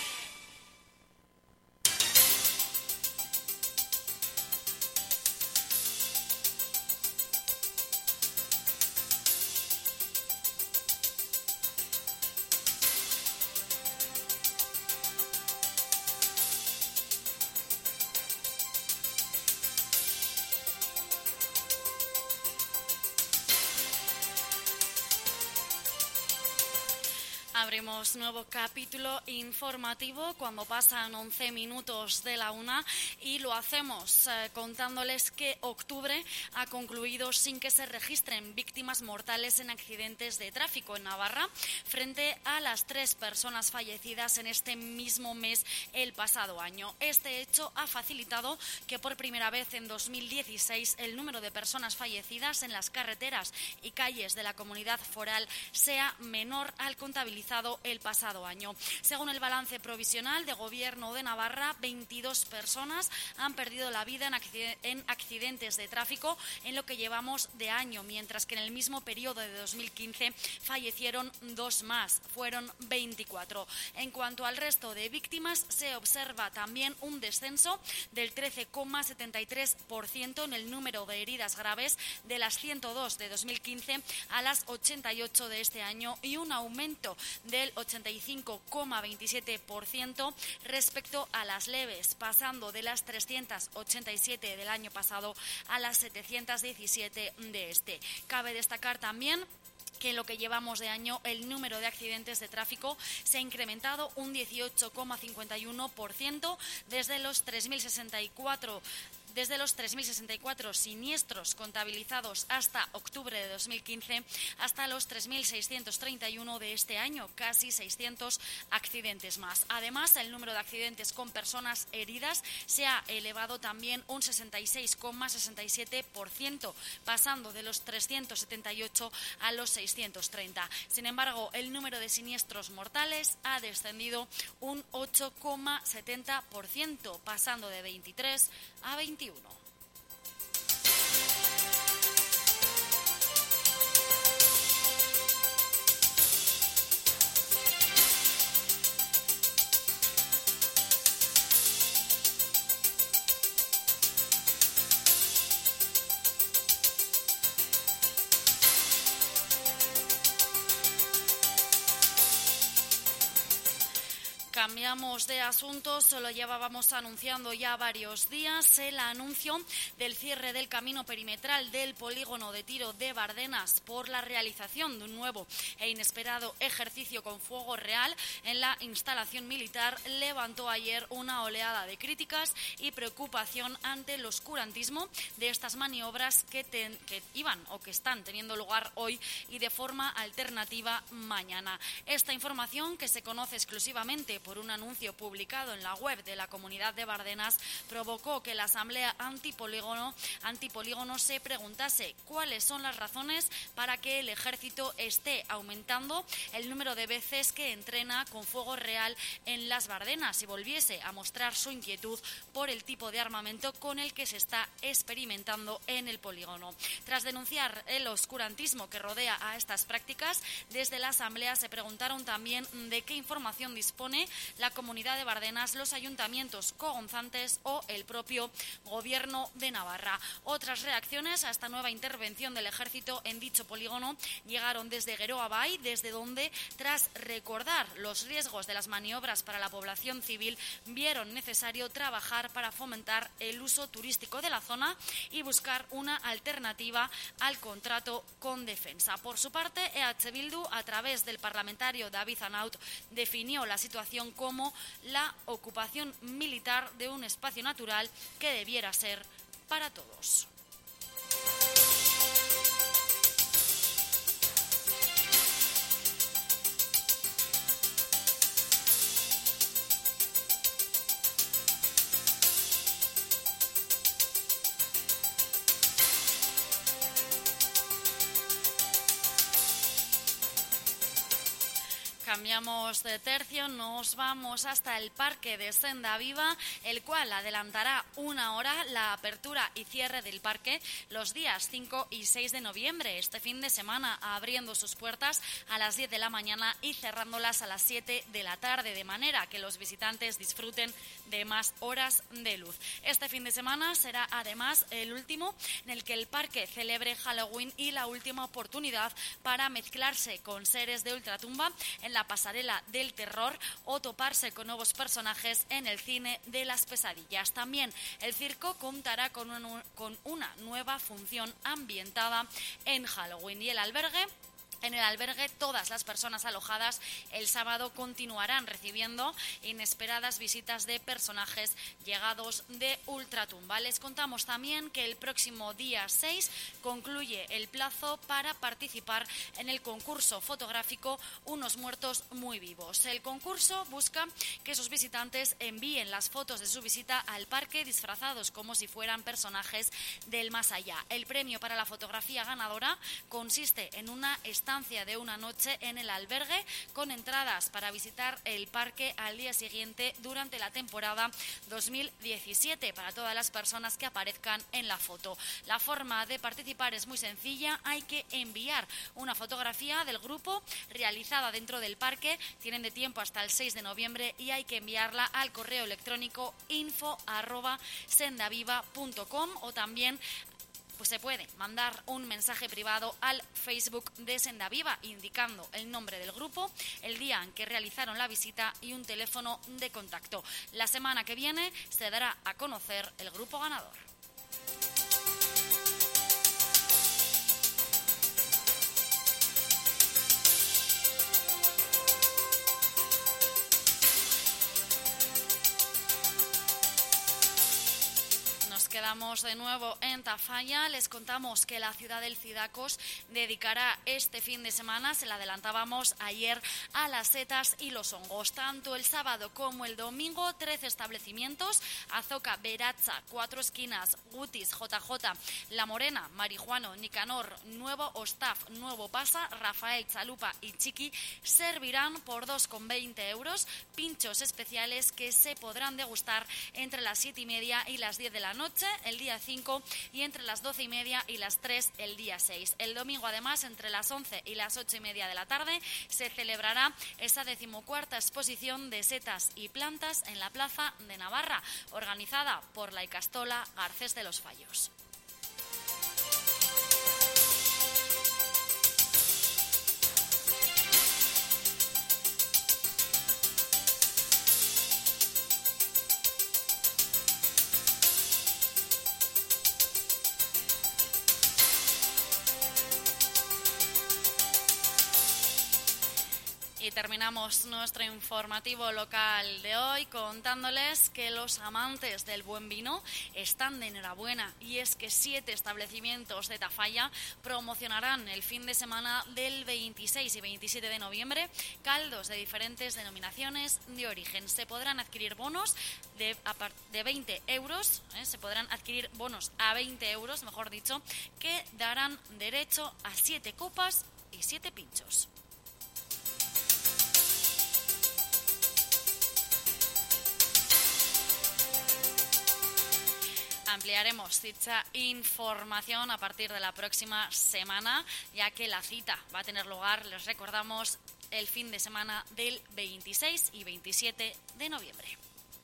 Abrimos nuevo capítulo informativo cuando pasan once minutos de la una y lo hacemos eh, contándoles que octubre ha concluido sin que se registren víctimas mortales en accidentes de tráfico en Navarra, frente a las tres personas fallecidas en este mismo mes el pasado año. Este hecho ha facilitado que por primera vez en dos mil dieciséis el número de personas fallecidas en las carreteras y calles de la comunidad foral sea menor al contabilizado el pasado año. Según el balance provisional de Gobierno de Navarra, veintidós personas han perdido la vida en accidentes de tráfico en lo que llevamos de año, mientras que en el mismo periodo de dos mil quince fallecieron dos más, fueron veinticuatro. En cuanto al resto de víctimas, se observa también un descenso del trece coma setenta y tres por ciento en el número de heridas graves, de las ciento dos de dos mil quince a las ochenta y ocho de este año, y un aumento del ochenta y cinco coma veintisiete por ciento respecto a las leves, pasando de las trescientas ochenta y siete del año pasado a las setecientas diecisiete de este. Cabe destacar también que en lo que llevamos de año el número de accidentes de tráfico se ha incrementado un dieciocho coma cincuenta y uno por ciento desde los tres mil sesenta y cuatro Desde los tres mil sesenta y cuatro siniestros contabilizados hasta octubre de dos mil quince hasta los tres mil seiscientos treinta y uno de este año, casi seiscientos accidentes más. Además, el número de accidentes con personas heridas se ha elevado también un sesenta y seis coma sesenta y siete por ciento, pasando de los trescientos setenta y ocho a los seiscientos treinta. Sin embargo, el número de siniestros mortales ha descendido un ocho coma setenta por ciento, pasando de veintitrés a veintiuno. Cambiamos de asunto, solo llevábamos anunciando ya varios días el anuncio del cierre del camino perimetral del polígono de tiro de Bardenas por la realización de un nuevo e inesperado ejercicio con fuego real en la instalación militar. Levantó ayer una oleada de críticas y preocupación ante el oscurantismo de estas maniobras que, ten, que iban o que están teniendo lugar hoy y de forma alternativa mañana. Esta información, que se conoce exclusivamente por por un anuncio publicado en la web de la Comunidad de Bardenas provocó que la Asamblea Antipolígono, Antipolígono se preguntase cuáles son las razones para que el Ejército esté aumentando el número de veces que entrena con fuego real en las Bardenas y volviese a mostrar su inquietud por el tipo de armamento con el que se está experimentando en el polígono. Tras denunciar el oscurantismo que rodea a estas prácticas, desde la Asamblea se preguntaron también de qué información dispone la Comunidad de Bardenas, los ayuntamientos cogonzantes o el propio Gobierno de Navarra. Otras reacciones a esta nueva intervención del Ejército en dicho polígono llegaron desde Geroa Bay, desde donde, tras recordar los riesgos de las maniobras para la población civil, vieron necesario trabajar para fomentar el uso turístico de la zona y buscar una alternativa al contrato con defensa. Por su parte, E H Bildu, a través del parlamentario David Anaut, definió la situación como la ocupación militar de un espacio natural que debiera ser para todos. Cambiamos de tercio, nos vamos hasta el Parque de Senda Viva, el cual adelantará una hora la apertura y cierre del parque los días cinco y seis de noviembre, este fin de semana, abriendo sus puertas a las diez de la mañana y cerrándolas a las siete de la tarde, de manera que los visitantes disfruten de más horas de luz. Este fin de semana será además el último en el que el parque celebre Halloween y la última oportunidad para mezclarse con seres de ultratumba en la pasarela del terror o toparse con nuevos personajes en el cine de las pesadillas. También el circo contará con, un, con una nueva función ambientada en Halloween y el albergue. En el albergue, todas las personas alojadas el sábado continuarán recibiendo inesperadas visitas de personajes llegados de ultratumba. Les contamos también que el próximo día seis concluye el plazo para participar en el concurso fotográfico Unos muertos muy vivos. El concurso busca que sus visitantes envíen las fotos de su visita al parque disfrazados como si fueran personajes del más allá. El premio para la fotografía ganadora consiste en una estancia de una noche en el albergue con entradas para visitar el parque al día siguiente durante la temporada dos mil diecisiete para todas las personas que aparezcan en la foto. La forma de participar es muy sencilla, hay que enviar una fotografía del grupo realizada dentro del parque, tienen de tiempo hasta el seis de noviembre y hay que enviarla al correo electrónico info arroba sendaviva punto com o también pues se puede mandar un mensaje privado al Facebook de Senda Viva indicando el nombre del grupo, el día en que realizaron la visita y un teléfono de contacto. La semana que viene se dará a conocer el grupo ganador. Quedamos de nuevo en Tafalla. Les contamos que la ciudad del Cidacos dedicará este fin de semana, se la adelantábamos ayer, a las setas y los hongos. Tanto el sábado como el domingo, trece establecimientos: Azoka, Beratza, Cuatro Esquinas, Gutis, J J, La Morena, Marijuano, Nicanor, Nuevo Ostaf, Nuevo Pasa, Rafael, Chalupa y Chiqui servirán por dos con veinte euros pinchos especiales que se podrán degustar entre las siete y media y las diez de la noche el día cinco y entre las doce y media y las tres el día seis. El domingo, además, entre las once y las ocho y media de la tarde se celebrará esa decimocuarta exposición de setas y plantas en la Plaza de Navarra, organizada por la Icastola Garcés de los Fallos. terminamos nuestro informativo local de hoy contándoles que los amantes del buen vino están de enhorabuena, y es que siete establecimientos de Tafalla promocionarán el fin de semana del veintiséis y veintisiete de noviembre caldos de diferentes denominaciones de origen. Se podrán adquirir bonos de, de veinte euros, ¿eh? se podrán adquirir bonos a veinte euros, mejor dicho, que darán derecho a siete copas y siete pinchos. Ampliaremos dicha información a partir de la próxima semana, ya que la cita va a tener lugar, les recordamos, el fin de semana del veintiséis y veintisiete de noviembre.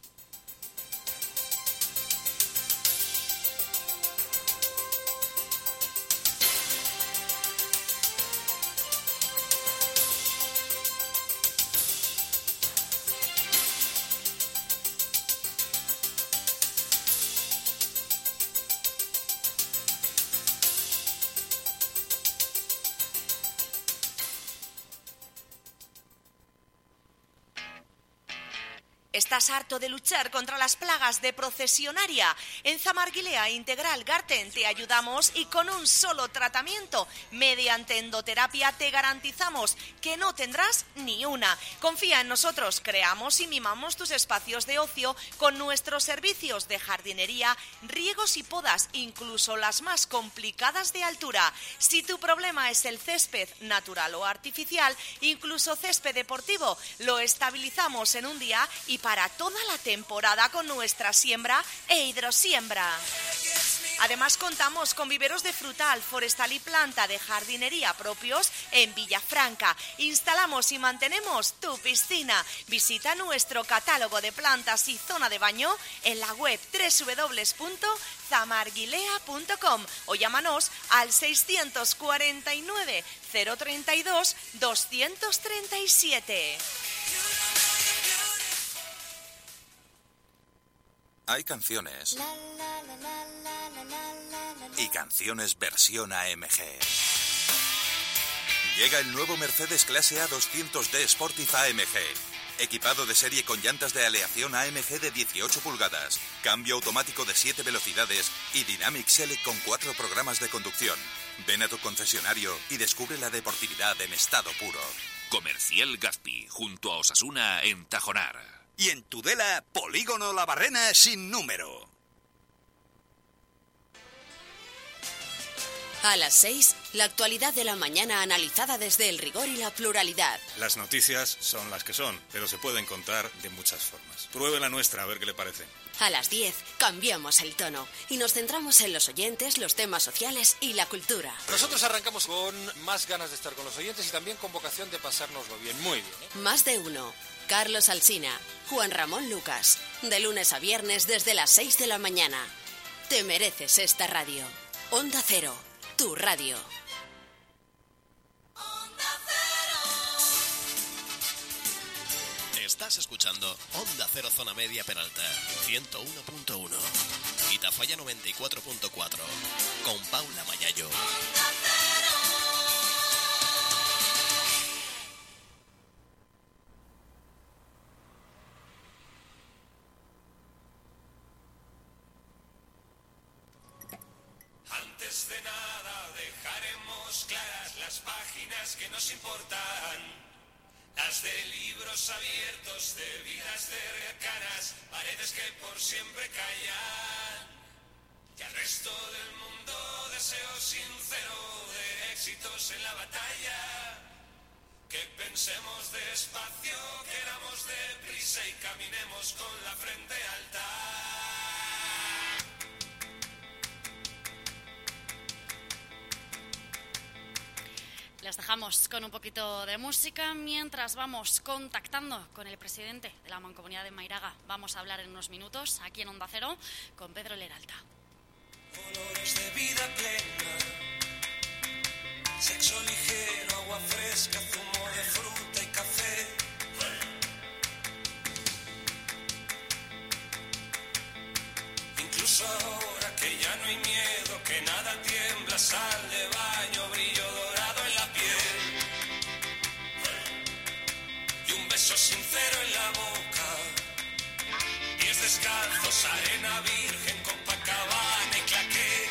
¿Estás harto de luchar contra las plagas de procesionaria? En Zamarguilea Integral Garten te ayudamos y con un solo tratamiento, mediante endoterapia, te garantizamos que no tendrás ni una. Confía en nosotros, creamos y mimamos tus espacios de ocio con nuestros servicios de jardinería, riegos y podas, incluso las más complicadas de altura. Si tu problema es el césped natural o artificial, incluso césped deportivo, lo estabilizamos en un día y para toda la temporada con nuestra siembra e hidrosiembra. Además contamos con viveros de frutal, forestal y planta de jardinería propios en Villafranca. Instalamos y mantenemos tu piscina. Visita nuestro catálogo de plantas y zona de baño en la web doble u doble u doble u punto zamarguilea punto com o llámanos al seiscientos cuarenta y nueve, cero treinta y dos, doscientos treinta y siete. Hay canciones y canciones versión A M G. Llega el nuevo Mercedes Clase A doscientos D Sportive A M G. Equipado de serie con llantas de aleación A M G de dieciocho pulgadas, cambio automático de siete velocidades y Dynamic Select con cuatro programas de conducción. Ven a tu concesionario y descubre la deportividad en estado puro. Comercial Gazpi, junto a Osasuna en Tajonar. Y en Tudela, Polígono La Barrena sin número. A las seis, la actualidad de la mañana analizada desde el rigor y la pluralidad. Las noticias son las que son, pero se pueden contar de muchas formas. Pruebe la nuestra, a ver qué le parece. A las diez, cambiamos el tono y nos centramos en los oyentes, los temas sociales y la cultura. Nosotros arrancamos con más ganas de estar con los oyentes y también con vocación de pasárnoslo bien. Muy bien, ¿eh? Más de uno. Carlos Alsina, Juan Ramón Lucas. De lunes a viernes desde las seis de la mañana. Te mereces esta radio. Onda Cero, tu radio. Estás escuchando Onda Cero Zona Media Peralta, ciento uno punto uno. Y Tafalla noventa y cuatro punto cuatro. Con Paula Mayayo. Antes de nada dejaremos claras las páginas que nos importan. Las de libros abiertos, de vidas cercanas, paredes que por siempre callan. Y al resto del mundo deseo sincero de éxitos en la batalla. Que pensemos despacio, queramos deprisa y caminemos con la frente alta. Les dejamos con un poquito de música mientras vamos contactando con el presidente de la Mancomunidad de Mairaga. Vamos a hablar en unos minutos aquí en Onda Cero con Pedro Leralta. Olores de vida plena, sexo ligero, agua fresca, zumo de fruta y café. Incluso ahora que ya no hay miedo, que nada tiembla, sal de baño, brillo dorado en la piel. descalzos, arena virgen, Copacabana y claqué.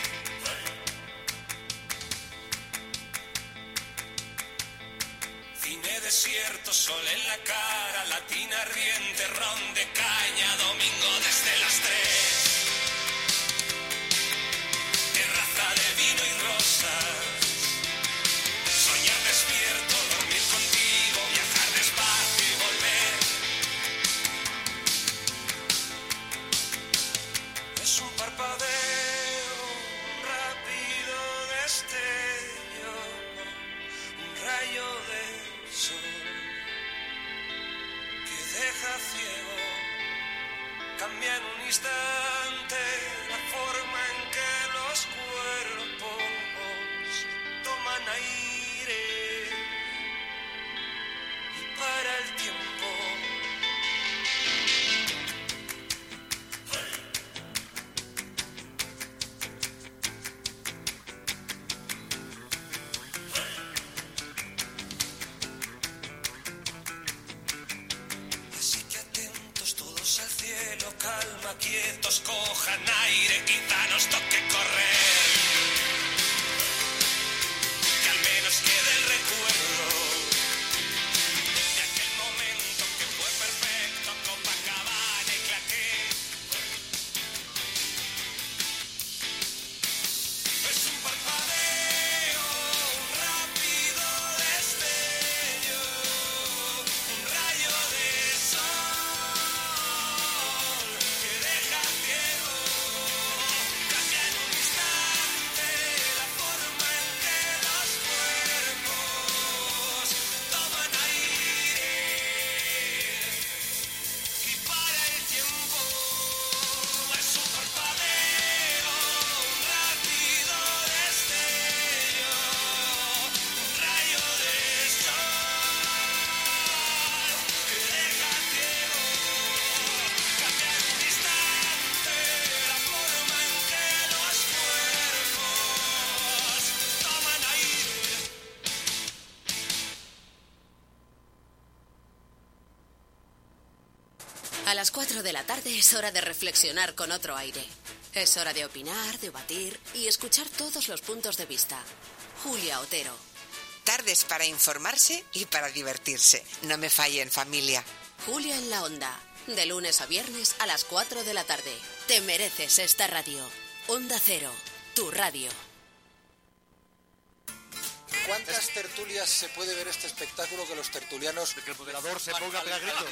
Cine desierto, sol en la cara, latina ardiente, ron de caña, domingo desde las tres. Terraza de vino y rosas, soñar despierto, dormir contigo, viajar despacio y volver. Es un parpadeo, un rápido destello, un rayo de sol que deja ciego. Cambia en un instante la forma en que los cuerpos toman aire y para el tiempo. Así que atentos todos al cielo, calma, quietos, cojan aire, quizá nos toque correr. Que al menos quede el recuerdo de aquel momento que fue perfecto, Copacabana y claqué. Es un parpadeo, un rápido destello, un rayo de sol que deja ciego. Cambia en un instante la forma en que los cuerpos toman aire y para el tiempo. Es un parpadeo, un rápido destello, un rayo de sol que deja ciego. Cambia en un instante la forma en que los cuerpos toman aire. A las cuatro de la tarde es hora de reflexionar con otro aire. Es hora de opinar, debatir y escuchar todos los puntos de vista. Julia Otero. Tardes para informarse y para divertirse. No me fallen, familia. Julia en la Onda. De lunes a viernes a las cuatro de la tarde. Te mereces esta radio. Onda Cero. Tu radio. ¿Cuántas tertulias se puede ver este espectáculo que los tertulianos... Que el moderador se ponga a pegar gritos.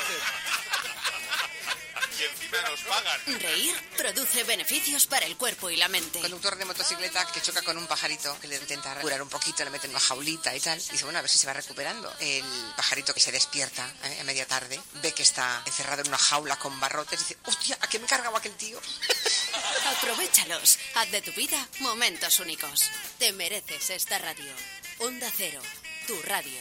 Y encima nos pagan. Reír produce beneficios para el cuerpo y la mente. Conductor de motocicleta que choca con un pajarito que le intenta curar un poquito, le mete en una jaulita y tal. Y dice, bueno, a ver si se va recuperando. El pajarito que se despierta eh, a media tarde, ve que está encerrado en una jaula con barrotes y dice, hostia, ¿a qué me cargaba aquel tío? Aprovéchalos. Haz de tu vida momentos únicos. Te mereces esta radio. Onda Cero. Tu radio.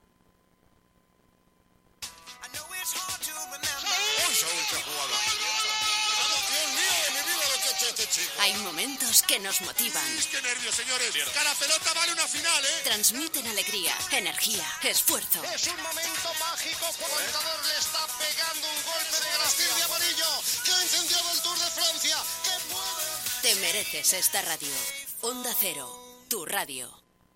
Hay momentos que nos motivan. ¡Qué nervios, señores! Cada pelota vale una final, ¿eh? Transmiten alegría, energía, esfuerzo. Es un momento mágico cuando el entrenador le está pegando un golpe de Grastil de amarillo que ha incendiado el Tour de Francia. ¡Que mueve! Te mereces esta radio. Onda Cero. Tu radio.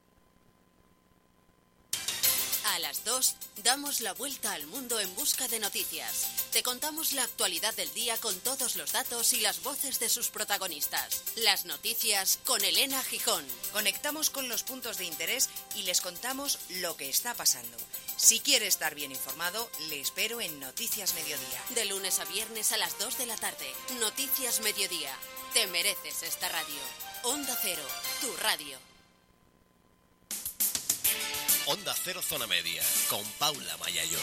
A las dos, damos la vuelta al mundo en busca de noticias. Te contamos la actualidad del día con todos los datos y las voces de sus protagonistas. Las noticias con Elena Gijón. Conectamos con los puntos de interés y les contamos lo que está pasando. Si quiere estar bien informado, le espero en Noticias Mediodía. De lunes a viernes a las dos de la tarde. Noticias Mediodía. Te mereces esta radio. Onda Cero, tu radio. Onda Cero Zona Media, con Paula Mayayo.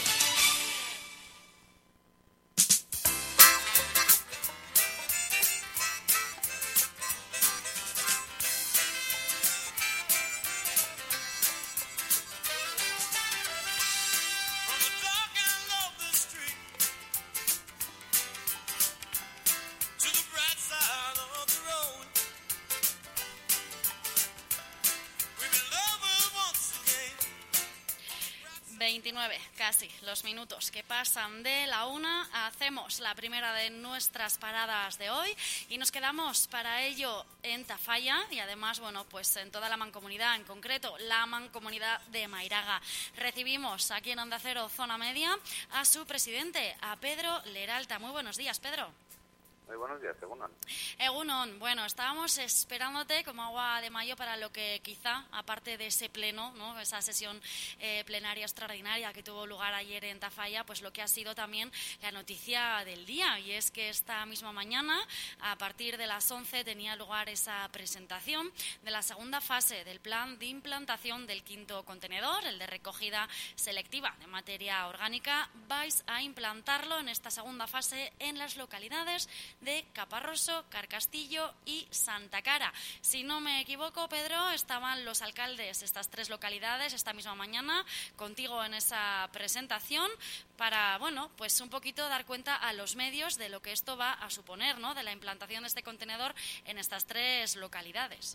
veintinueve, casi, los minutos que pasan de la una. Hacemos la primera de nuestras paradas de hoy y nos quedamos para ello en Tafalla y además, bueno, pues en toda la mancomunidad, en concreto la mancomunidad de Mairaga. Recibimos aquí en Onda Cero Zona Media a su presidente, a Pedro Leralta. Muy buenos días, Pedro. Muy buenos días, Egunon. Egunon, bueno, estábamos esperándote como agua de mayo para lo que quizá, aparte de ese pleno, ¿no?, esa sesión eh, plenaria extraordinaria que tuvo lugar ayer en Tafalla, pues lo que ha sido también la noticia del día, y es que esta misma mañana, a partir de las once, tenía lugar esa presentación de la segunda fase del plan de implantación del quinto contenedor, el de recogida selectiva de materia orgánica. Vais a implantarlo en esta segunda fase en las localidades de Caparroso, Carcastillo y Santa Cara. Si no me equivoco, Pedro, estaban los alcaldes de estas tres localidades esta misma mañana contigo en esa presentación para, bueno, pues un poquito dar cuenta a los medios de lo que esto va a suponer, ¿no?, de la implantación de este contenedor en estas tres localidades.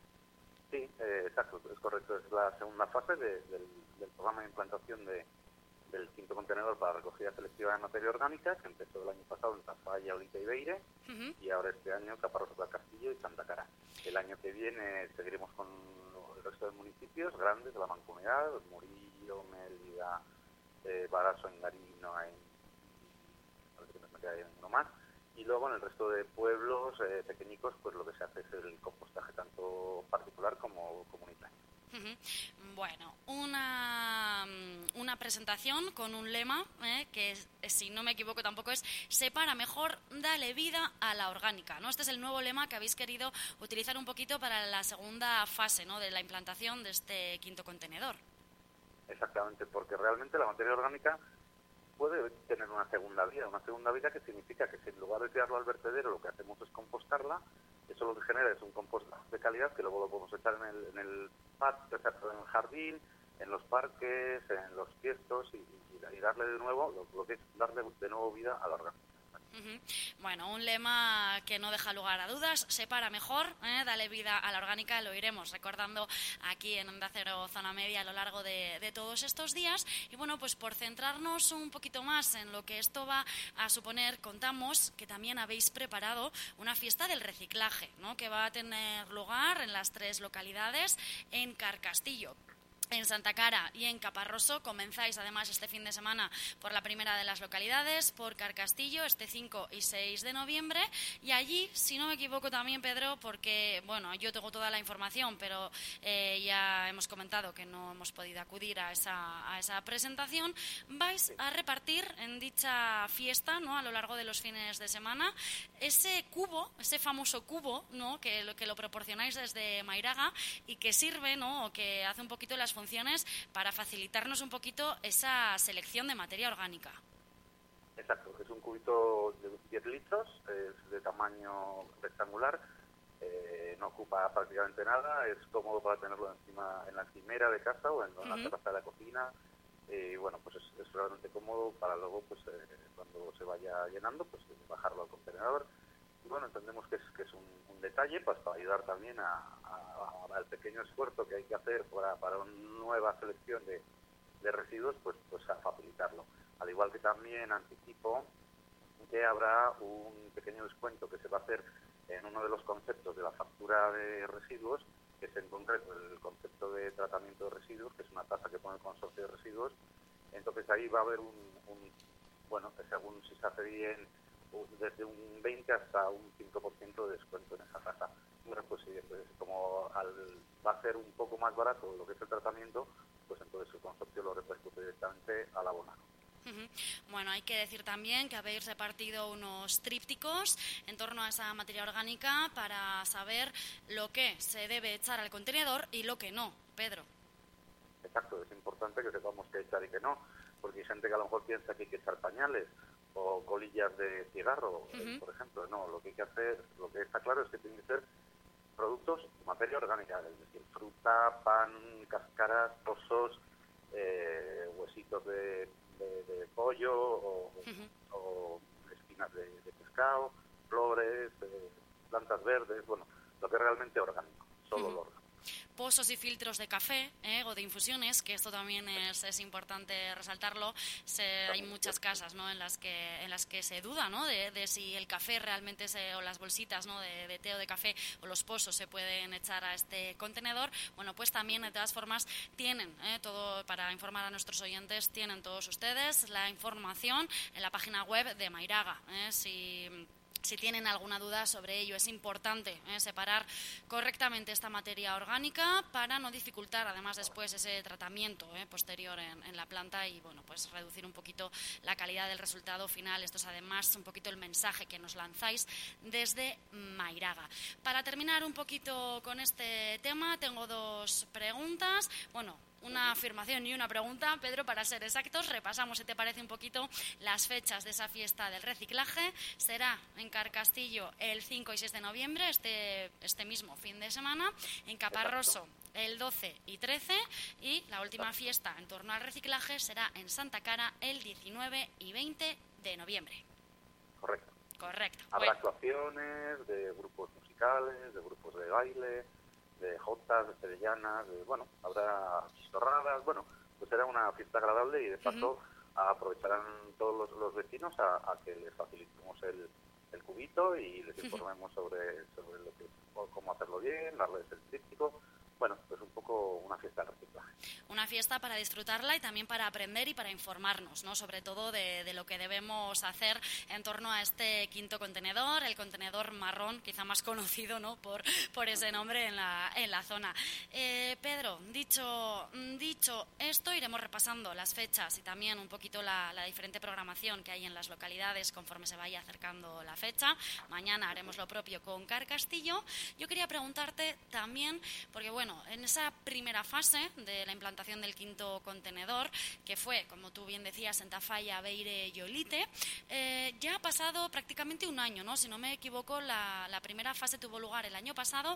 Sí, eh, exacto, es correcto. Es la segunda fase de, del, del programa de implantación de del quinto contenedor para recogida selectiva de materia orgánica, que empezó el año pasado en Tafalla, Olite y Beire, uh-huh. y ahora este año Caparroso, Castillo y Santa Cara. El año que viene seguiremos con el resto de municipios grandes de la mancomunidad, Murillo, Mélida, eh, Barazo, Engarino, hay, parece que nos me queda ahí uno más, y luego en el resto de pueblos eh, pequeñicos, pues lo que se hace es el compostaje tanto particular como comunitario. Uh-huh. Bueno, una, una presentación con un lema eh, que, si no me equivoco tampoco, es separa mejor, dale vida a la orgánica, ¿no? Este es el nuevo lema que habéis querido utilizar un poquito para la segunda fase, ¿no?, de la implantación de este quinto contenedor. Exactamente, porque realmente la materia orgánica puede tener una segunda vida, una segunda vida que significa que si en lugar de tirarlo al vertedero lo que hacemos es compostarla, eso lo que genera es un compost de calidad que luego lo podemos echar en el, en el patio, en el jardín, en los parques, en los tiestos y, y, y darle de nuevo, lo, lo que es darle de nuevo vida a la orgánica. Uh-huh. Bueno, un lema que no deja lugar a dudas, separa mejor, ¿eh? Dale vida a la orgánica, lo iremos recordando aquí en Onda Cero Zona Media a lo largo de, de todos estos días. Y bueno, pues por centrarnos un poquito más en lo que esto va a suponer, contamos que también habéis preparado una fiesta del reciclaje, ¿no?, que va a tener lugar en las tres localidades, en Carcastillo, en Santa Cara y en Caparroso. Comenzáis además este fin de semana por la primera de las localidades, por Carcastillo, este cinco y seis de noviembre. Y allí, si no me equivoco también, Pedro, porque, bueno, yo tengo toda la información, pero eh, ya hemos comentado que no hemos podido acudir a esa, a esa presentación, vais a repartir en dicha fiesta, ¿no?, a lo largo de los fines de semana, ese cubo, ese famoso cubo, ¿no?, que lo, que lo proporcionáis desde Mairaga y que sirve, ¿no?, o que hace un poquito las funciones para facilitarnos un poquito esa selección de materia orgánica. Exacto, es un cubito de diez litros, es de tamaño rectangular, eh, no ocupa prácticamente nada, es cómodo para tenerlo encima en la encimera de casa o en, uh-huh. en la terraza de la cocina, y eh, bueno, pues es, es realmente cómodo para luego, pues eh, cuando se vaya llenando, pues bajarlo al contenedor. Y bueno, entendemos que es, que es un, un detalle pues, para ayudar también a, a, a, al pequeño esfuerzo que hay que hacer para, para una nueva selección de, de residuos, pues, pues a facilitarlo. Al igual que también anticipo que habrá un pequeño descuento que se va a hacer en uno de los conceptos de la factura de residuos, que es en concreto el concepto de tratamiento de residuos, que es una tasa que pone el consorcio de residuos. Entonces ahí va a haber un, un bueno, que según si se hace bien, desde un veinte hasta un cinco por ciento de descuento en esa tasa. Bueno, pues sí, entonces como al, va a ser un poco más barato lo que es el tratamiento, pues entonces el consorcio lo repercute directamente al abonado. Uh-huh. Bueno, hay que decir también que habéis repartido unos trípticos en torno a esa materia orgánica para saber lo que se debe echar al contenedor y lo que no, Pedro. Exacto, es importante que sepamos qué echar y qué no, porque hay gente que a lo mejor piensa que hay que echar pañales o colillas de cigarro, uh-huh. por ejemplo. No, lo que hay que hacer, lo que está claro es que tienen que ser productos de materia orgánica, es decir, fruta, pan, cáscaras, trozos, eh, huesitos de, de, de pollo o, uh-huh. o espinas de, de pescado, flores, eh, plantas verdes, bueno, lo que es realmente orgánico, solo uh-huh. lo orgánico. pozos y filtros de café eh, o de infusiones, que esto también es, es importante resaltarlo. Se, hay muchas casas, ¿no?, en las que en las que se duda, ¿no?, de, de si el café realmente se, o las bolsitas, ¿no?, de, de té o de café o los pozos se pueden echar a este contenedor. Bueno, pues también de todas formas tienen eh, todo, para informar a nuestros oyentes, tienen todos ustedes la información en la página web de Mairaga. Eh, si Si tienen alguna duda sobre ello, es importante ¿eh? separar correctamente esta materia orgánica para no dificultar, además, después ese tratamiento ¿eh? posterior en, en la planta y, bueno, pues reducir un poquito la calidad del resultado final. Esto es, además, un poquito el mensaje que nos lanzáis desde Mairaga. Para terminar un poquito con este tema, tengo dos preguntas. Bueno, una afirmación y una pregunta, Pedro, para ser exactos. Repasamos, si te parece, un poquito las fechas de esa fiesta del reciclaje. Será en Carcastillo el cinco y seis de noviembre, este, este mismo fin de semana. En Caparroso el doce y trece. Y la última fiesta en torno al reciclaje será en Santa Cara el diecinueve y veinte de noviembre. Correcto. Correcto. Habrá Bueno. actuaciones de grupos musicales, de grupos de baile, de jotas, de sevillanas, de, bueno, habrá chorradas, bueno, pues será una fiesta agradable y de paso uh-huh. aprovecharán todos los, los vecinos a, a que les facilitemos el, el cubito y les informemos uh-huh. sobre, sobre lo que, cómo hacerlo bien, darles el tríptico. Bueno, pues un poco una fiesta de reciclaje. Una fiesta para disfrutarla y también para aprender y para informarnos, ¿no?, sobre todo de, de lo que debemos hacer en torno a este quinto contenedor, el contenedor marrón, quizá más conocido, ¿no?, por, por ese nombre en la, en la zona. Eh, Pedro, dicho, dicho esto, iremos repasando las fechas y también un poquito la, la diferente programación que hay en las localidades conforme se vaya acercando la fecha. Mañana haremos lo propio con Carcastillo. Yo quería preguntarte también, porque bueno, en esa primera fase de la implantación del quinto contenedor, que fue, como tú bien decías, en Tafalla, Beire y Olite, eh, ya ha pasado prácticamente un año, ¿no? Si no me equivoco, la, la primera fase tuvo lugar el año pasado.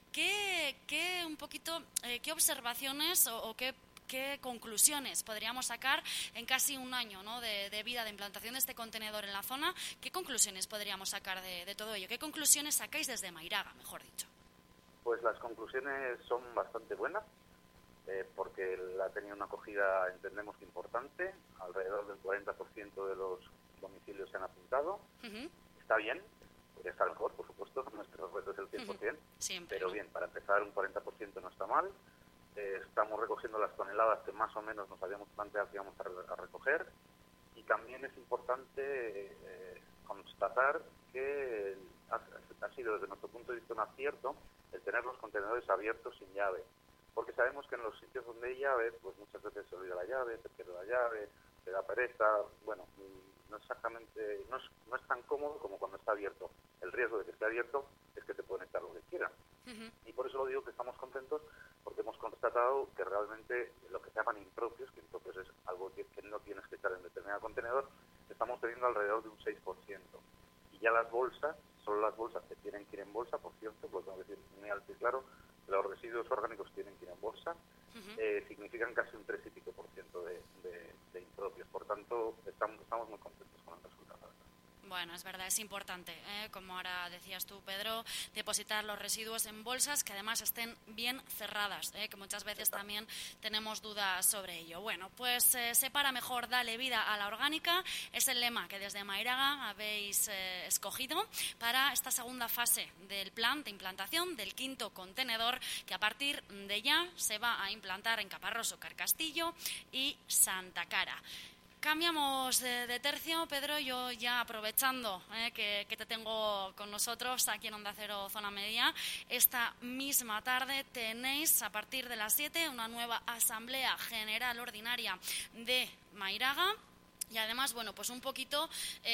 ¿Qué, qué un poquito, eh, qué observaciones o, o qué ¿Qué conclusiones podríamos sacar en casi un año, ¿no?, de, de vida de implantación de este contenedor en la zona? ¿Qué conclusiones podríamos sacar de, de todo ello? ¿Qué conclusiones sacáis desde Mairaga, mejor dicho? Pues las conclusiones son bastante buenas, eh, porque ha tenido una acogida, entendemos que importante. Alrededor del cuarenta por ciento de los domicilios se han apuntado. Uh-huh. Está bien, podría estar mejor, por supuesto, nuestro reto es el cien por ciento, uh-huh. Siempre, pero bien, para empezar un cuarenta por ciento no está mal. Eh, estamos recogiendo las toneladas que más o menos nos habíamos planteado que íbamos a, re- a recoger, y también es importante eh, constatar que ha, ha sido desde nuestro punto de vista un acierto el tener los contenedores abiertos sin llave, porque sabemos que en los sitios donde hay llave, pues muchas veces se olvida la llave, se pierde la llave, se da pereza, bueno, no exactamente, no es, no es tan cómodo como cuando está abierto. El riesgo de que esté abierto es que te pueden echar lo que quieran. Uh-huh. Y por eso lo digo que estamos contentos, porque hemos constatado que realmente lo que se llaman impropios, que impropios es algo que, que no tienes que echar en determinado contenedor, estamos teniendo alrededor de un seis por ciento. Y ya las bolsas, solo las bolsas que tienen que ir en bolsa, por cierto, pues tengo que decir muy alto y claro, los residuos orgánicos tienen que ir en bolsa, uh-huh. eh, significan casi un tres y pico por ciento de, de, de impropios. Por tanto, estamos, estamos muy contentos con el resultado. Bueno, es verdad, es importante, ¿eh? como ahora decías tú, Pedro, depositar los residuos en bolsas que además estén bien cerradas, ¿eh? que muchas veces también tenemos dudas sobre ello. Bueno, pues eh, separa mejor, dale vida a la orgánica, es el lema que desde Mairaga habéis eh, escogido para esta segunda fase del plan de implantación del quinto contenedor, que a partir de ya se va a implantar en Caparroso, Carcastillo y Santa Cara. Cambiamos de, de tercio, Pedro. Yo ya aprovechando eh, que, que te tengo con nosotros aquí en Onda Cero Zona Media, esta misma tarde tenéis a partir de las siete una nueva Asamblea General Ordinaria de Mairaga y además, bueno, pues un poquito...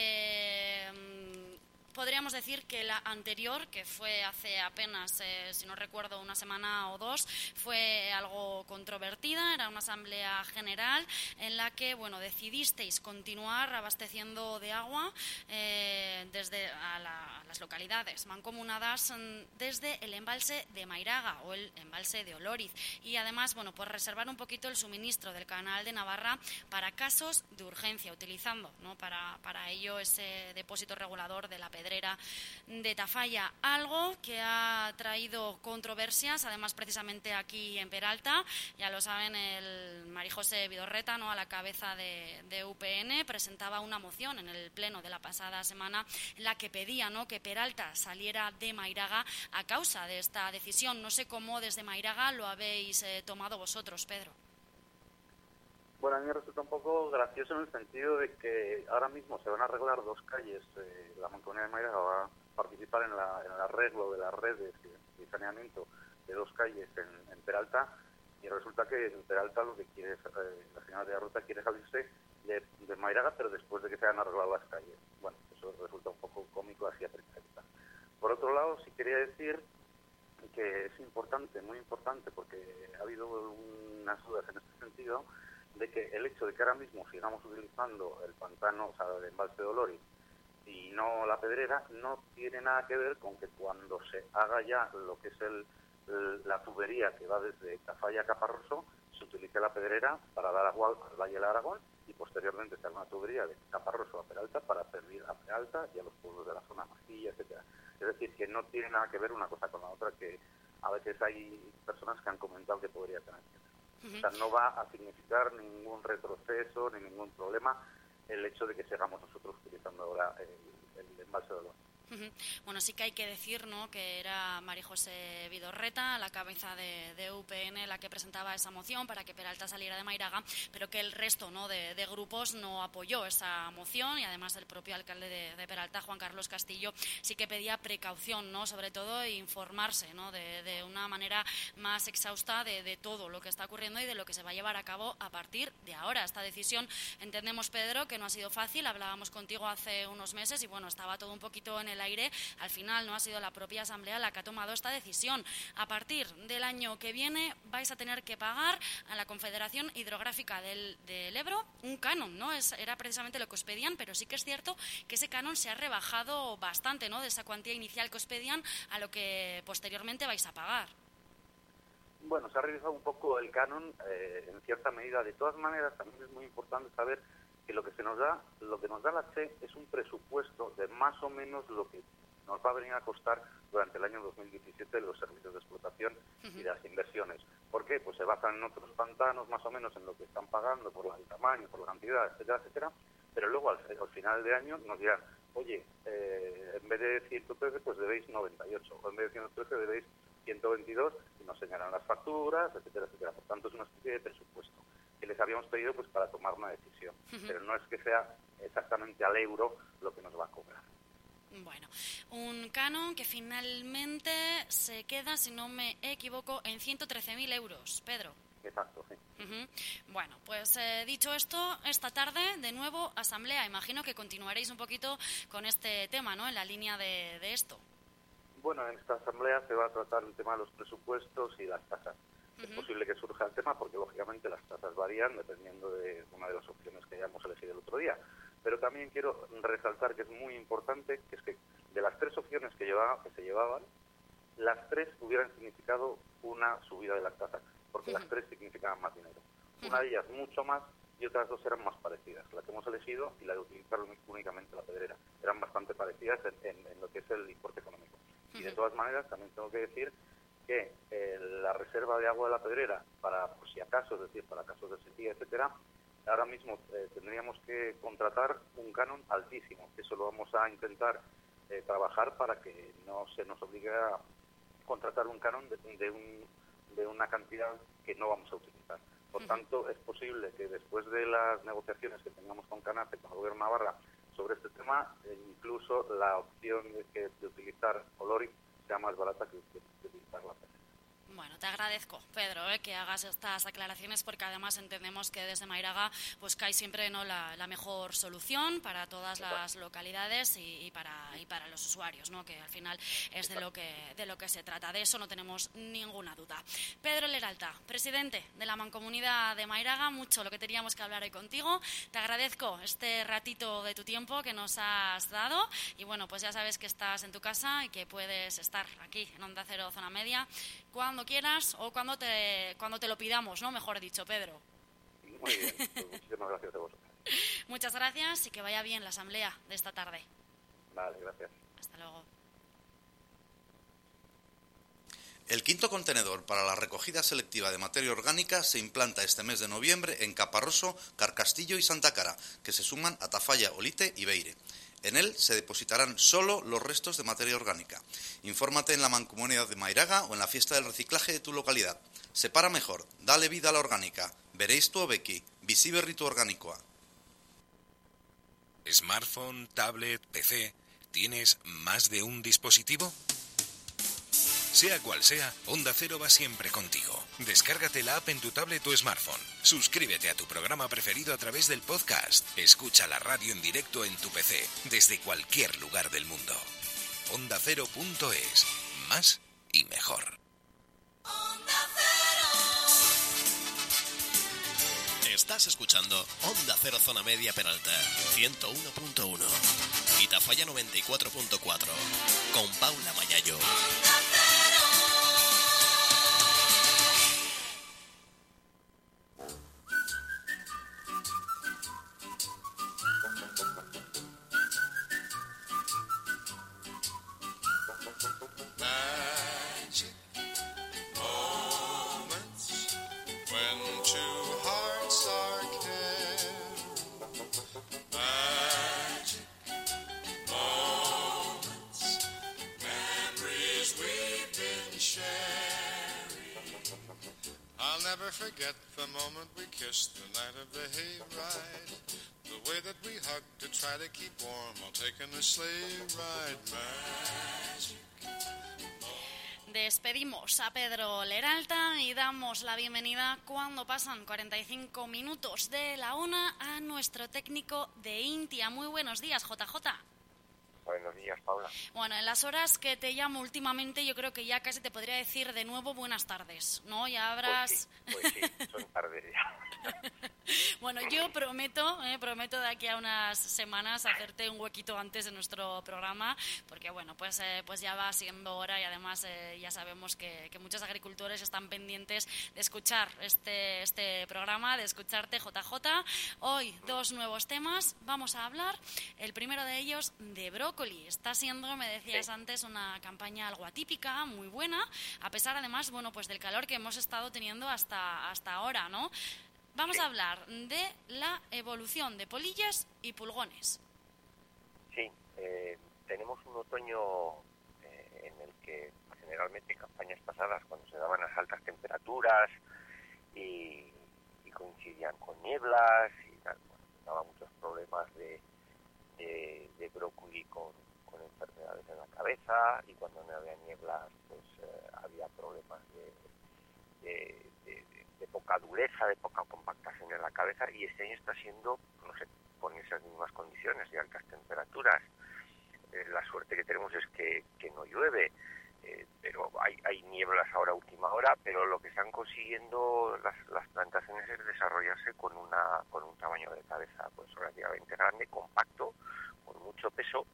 Eh, Podríamos decir que la anterior, que fue hace apenas, eh, si no recuerdo, una semana o dos, fue algo controvertida. Era una asamblea general en la que, bueno, decidisteis continuar abasteciendo de agua eh, eh, desde a, la, a las localidades mancomunadas desde el embalse de Mairaga o el embalse de Olóriz. Y además, bueno, pues reservar un poquito el suministro del canal de Navarra para casos de urgencia, utilizando, ¿no?, para, para ello ese depósito regulador de la Pedrera de Tafalla. Algo que ha traído controversias, además precisamente aquí en Peralta. Ya lo saben, el María José Vidorreta, ¿no?, a la cabeza de, de U P N, presentaba una moción en el pleno de la pasada semana en la que pedía, ¿no?, que Peralta saliera de Mairaga a causa de esta decisión. No sé cómo desde Mairaga lo habéis eh, tomado vosotros, Pedro. Bueno, a mí me resulta un poco gracioso en el sentido de que ahora mismo se van a arreglar dos calles. Eh, la Mancomunidad de Mairaga va a participar en, la, en el arreglo de las redes y, y saneamiento de dos calles en, en Peralta, y resulta que en Peralta lo que quiere, eh, la señora de la Ruta quiere salirse de, de Mairaga, pero después de que se hayan arreglado las calles. Bueno, eso resulta un poco cómico así a primera vista. Por otro lado, sí quería decir que es importante, muy importante, porque ha habido unas dudas en este sentido, de que el hecho de que ahora mismo sigamos utilizando el pantano, o sea, el embalse de Olóriz, y no la Pedrera, no tiene nada que ver con que cuando se haga ya lo que es el, el la tubería que va desde Tafalla a Caparroso, se utilice la Pedrera para dar agua al Valle del Aragón, y posteriormente se haga una tubería de Caparroso a Peralta para servir a Peralta y a los pueblos de la zona Mastilla, etcétera. Es decir, que no tiene nada que ver una cosa con la otra, que a veces hay personas que han comentado que podría tener que ver. O sea, no va a significar ningún retroceso ni ningún problema el hecho de que sigamos nosotros utilizando ahora el, el embalse de Olóriz. Bueno, sí que hay que decir, ¿no?, que era María José Vidorreta, la cabeza de, de U P N, la que presentaba esa moción para que Peralta saliera de Mairaga, pero que el resto, ¿no?, de, de grupos no apoyó esa moción, y además el propio alcalde de, de Peralta, Juan Carlos Castillo, sí que pedía precaución, ¿no?, sobre todo informarse, ¿no?, de, de una manera más exhausta de, de todo lo que está ocurriendo y de lo que se va a llevar a cabo a partir de ahora. Esta decisión, entendemos, Pedro, que no ha sido fácil. Hablábamos contigo hace unos meses y, bueno, estaba todo un poquito en el aire. Al final no ha sido la propia Asamblea la que ha tomado esta decisión. A partir del año que viene vais a tener que pagar a la Confederación Hidrográfica del, del Ebro un canon, ¿no? Es, era precisamente lo que os pedían, pero sí que es cierto que ese canon se ha rebajado bastante, ¿no?, de esa cuantía inicial que os pedían a lo que posteriormente vais a pagar. Bueno, se ha revisado un poco el canon eh, en cierta medida. De todas maneras, también es muy importante saber que lo que se nos da, lo que nos da la C E es un presupuesto de más o menos lo que nos va a venir a costar durante el año dos mil diecisiete los servicios de explotación uh-huh. y de las inversiones. ¿Por qué? Pues se basan en otros pantanos más o menos en lo que están pagando por el tamaño, por la cantidad, etcétera, etcétera, pero luego al, al final de año nos dirán, oye, eh, en vez de ciento trece pues debéis noventa y ocho, o en vez de ciento trece debéis ciento veintidós, y nos señalan las facturas, etcétera, etcétera. Por tanto, es una especie de presupuesto que les habíamos pedido pues para tomar una decisión, uh-huh. pero no es que sea exactamente al euro lo que nos va a cobrar. Bueno, un canon que finalmente se queda, si no me equivoco, en ciento trece mil euros, Pedro. Exacto, sí. Uh-huh. Bueno, pues eh, dicho esto, esta tarde, de nuevo, asamblea. Imagino que continuaréis un poquito con este tema, ¿no?, en la línea de, de esto. Bueno, en esta asamblea se va a tratar el tema de los presupuestos y las tasas. Uh-huh. Es posible que surja el tema porque, lógicamente, las tasas varían dependiendo de una de las opciones que hayamos elegido el otro día. Pero también quiero resaltar que es muy importante, que es que de las tres opciones que, llevaba, que se llevaban, las tres hubieran significado una subida de las tasas, porque uh-huh. las tres significaban más dinero. Uh-huh. Una de ellas mucho más y otras dos eran más parecidas. La que hemos elegido y la de utilizar únicamente la Pedrera eran bastante parecidas en, en, en lo que es el importe económico. Uh-huh. Y de todas maneras también tengo que decir que eh, la reserva de agua de la Pedrera, para por si acaso, es decir, para casos de sequía, etcétera, ahora mismo eh, tendríamos que contratar un canon altísimo. Eso lo vamos a intentar eh, trabajar para que no se nos obligue a contratar un canon de, de, un, de una cantidad que no vamos a utilizar. Por tanto, es posible que después de las negociaciones que tengamos con Canace, con el Gobierno de Navarra, sobre este tema, eh, incluso la opción de, que, de utilizar Olóriz sea más barata que, que, que utilizar la Pedrera. Bueno, te agradezco, Pedro, eh, que hagas estas aclaraciones, porque además entendemos que desde Mairaga pues cae siempre no la, la mejor solución para todas las localidades y, y para y para los usuarios, ¿no? Que al final es de lo que de lo que se trata. De eso no tenemos ninguna duda. Pedro Leralta, presidente de la Mancomunidad de Mairaga, mucho lo que teníamos que hablar hoy contigo. Te agradezco este ratito de tu tiempo que nos has dado y bueno, pues ya sabes que estás en tu casa y que puedes estar aquí en Onda Cero Zona Media cuando quieras o cuando te cuando te lo pidamos, ¿no? Mejor dicho, Pedro. Muy bien, pues muchísimas gracias a vosotros. Muchas gracias y que vaya bien la asamblea de esta tarde. Vale, gracias. Hasta luego. El quinto contenedor para la recogida selectiva de materia orgánica se implanta este mes de noviembre en Caparroso, Carcastillo y Santa Cara, que se suman a Tafalla, Olite y Beire. En él se depositarán solo los restos de materia orgánica. Infórmate en la Mancomunidad de Mairaga o en la fiesta del reciclaje de tu localidad. Separa mejor, dale vida a la orgánica. Veréis tu obeki, visiberri tu orgánicoa. Smartphone, tablet, P C, ¿tienes más de un dispositivo? Sea cual sea, Onda Cero va siempre contigo. Descárgate la app en tu tablet o smartphone. Suscríbete a tu programa preferido a través del podcast. Escucha la radio en directo en tu P C, desde cualquier lugar del mundo. onda cero punto es. Más y mejor. Estás escuchando Onda Cero Zona Media Peralta, ciento uno punto uno. Y Tafalla noventa y cuatro punto cuatro. Con Paula Mayayo. Forget the moment we kissed the night of the hayride, the way that we hugged to try to keep warm while taking a sleigh ride. Magic. Despedimos a Pedro Leralta y damos la bienvenida cuando pasan cuarenta y cinco minutos de la una a nuestro técnico de Intia. Muy buenos días, J J. Buenos días, Paula. Bueno, en las horas que te llamo últimamente, yo creo que ya casi te podría decir de nuevo buenas tardes, ¿no? Ya habrás... Pues sí, pues sí, son tardes ya. Bueno, yo prometo, eh, prometo de aquí a unas semanas hacerte un huequito antes de nuestro programa, porque bueno, pues eh, pues ya va siendo hora y además eh, ya sabemos que, que muchos agricultores están pendientes de escuchar este, este programa, de escucharte, J J. Hoy dos nuevos temas, vamos a hablar, el primero de ellos de brócoli. Está siendo, me decías sí. antes, una campaña algo atípica, muy buena, a pesar además, bueno, pues del calor que hemos estado teniendo hasta, hasta ahora, ¿no? Vamos sí. a hablar de la evolución de polillas y pulgones. Sí, eh, tenemos un otoño eh, en el que generalmente en campañas pasadas, cuando se daban las altas temperaturas y, y coincidían con nieblas y tal, bueno, daba muchos problemas de, de, de brócoli con, con enfermedades en la cabeza, y cuando no había nieblas pues eh, había problemas de, de, de, de poca dureza, de poca compactación en la cabeza, y este año está siendo, no sé, con esas mismas condiciones de altas temperaturas. Eh, la suerte que tenemos es que, que no llueve, eh, pero hay, hay nieblas ahora a última hora, pero lo que están consiguiendo las, las plantaciones es desarrollarse con una con un tamaño de cabeza pues relativamente grande, compacto, con mucho peso,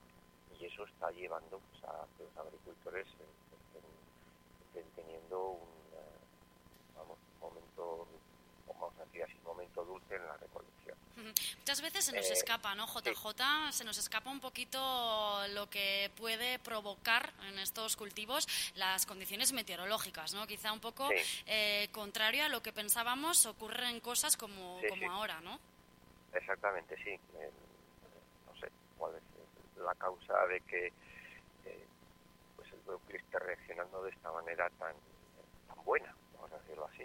y eso está llevando pues, a que los agricultores estén, estén teniendo un vamos, momento, vamos a decir así, momento dulce en la recolección. Muchas veces se nos eh, escapa, ¿no, J J? Sí. Se nos escapa un poquito lo que puede provocar en estos cultivos las condiciones meteorológicas, ¿no? Quizá un poco sí. eh, contrario a lo que pensábamos, ocurren cosas como, sí, como sí. ahora, ¿no? Exactamente, sí. Eh, no sé cuál es la causa de que eh, pues el brócoli esté reaccionando de esta manera tan, tan buena, vamos a decirlo así.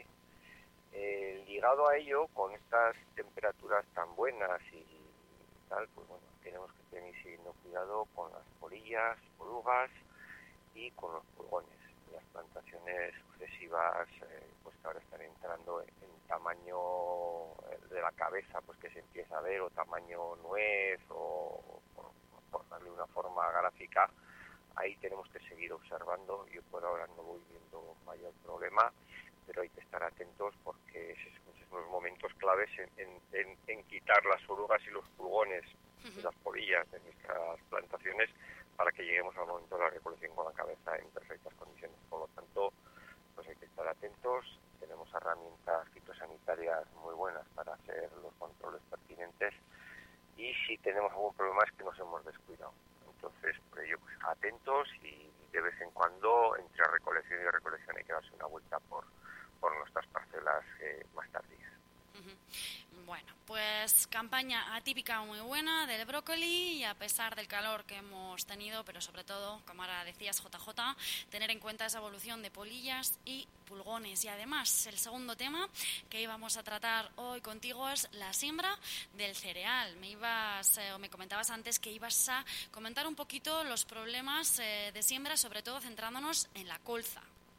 Eh, ligado a ello, con estas temperaturas tan buenas y tal, pues bueno, tenemos que tener siguiendo cuidado con las polillas, orugas y con los pulgones. las plantaciones sucesivas, eh, pues que ahora están entrando en, en tamaño de la cabeza, pues que se empieza a ver, o tamaño nuez, o por, por darle una forma gráfica. Ahí tenemos que seguir observando. Yo por ahora no voy viendo mayor problema, pero hay que estar atentos porque esos son los momentos claves en, en, en, en quitar las orugas y los pulgones y las polillas de nuestras plantaciones para que lleguemos al momento de la recolección con la cabeza en perfectas condiciones. Por lo tanto, pues hay que estar atentos. Tenemos herramientas fitosanitarias muy buenas para hacer los controles pertinentes, y si tenemos algún problema es que nos hemos descuidado. Entonces, por ello, pues atentos, y de vez en cuando, entre recolección y recolección, hay que darse una vuelta por, por nuestras parcelas eh, más tardías. Bueno, pues campaña atípica muy buena del brócoli, y a pesar del calor que hemos tenido, pero sobre todo, como ahora decías, J J, tener en cuenta esa evolución de polillas y pulgones. Y además, el segundo tema que íbamos a tratar hoy contigo es la siembra del cereal. Me ibas eh, o me comentabas antes que ibas a comentar un poquito los problemas eh, de siembra, sobre todo centrándonos en la colza.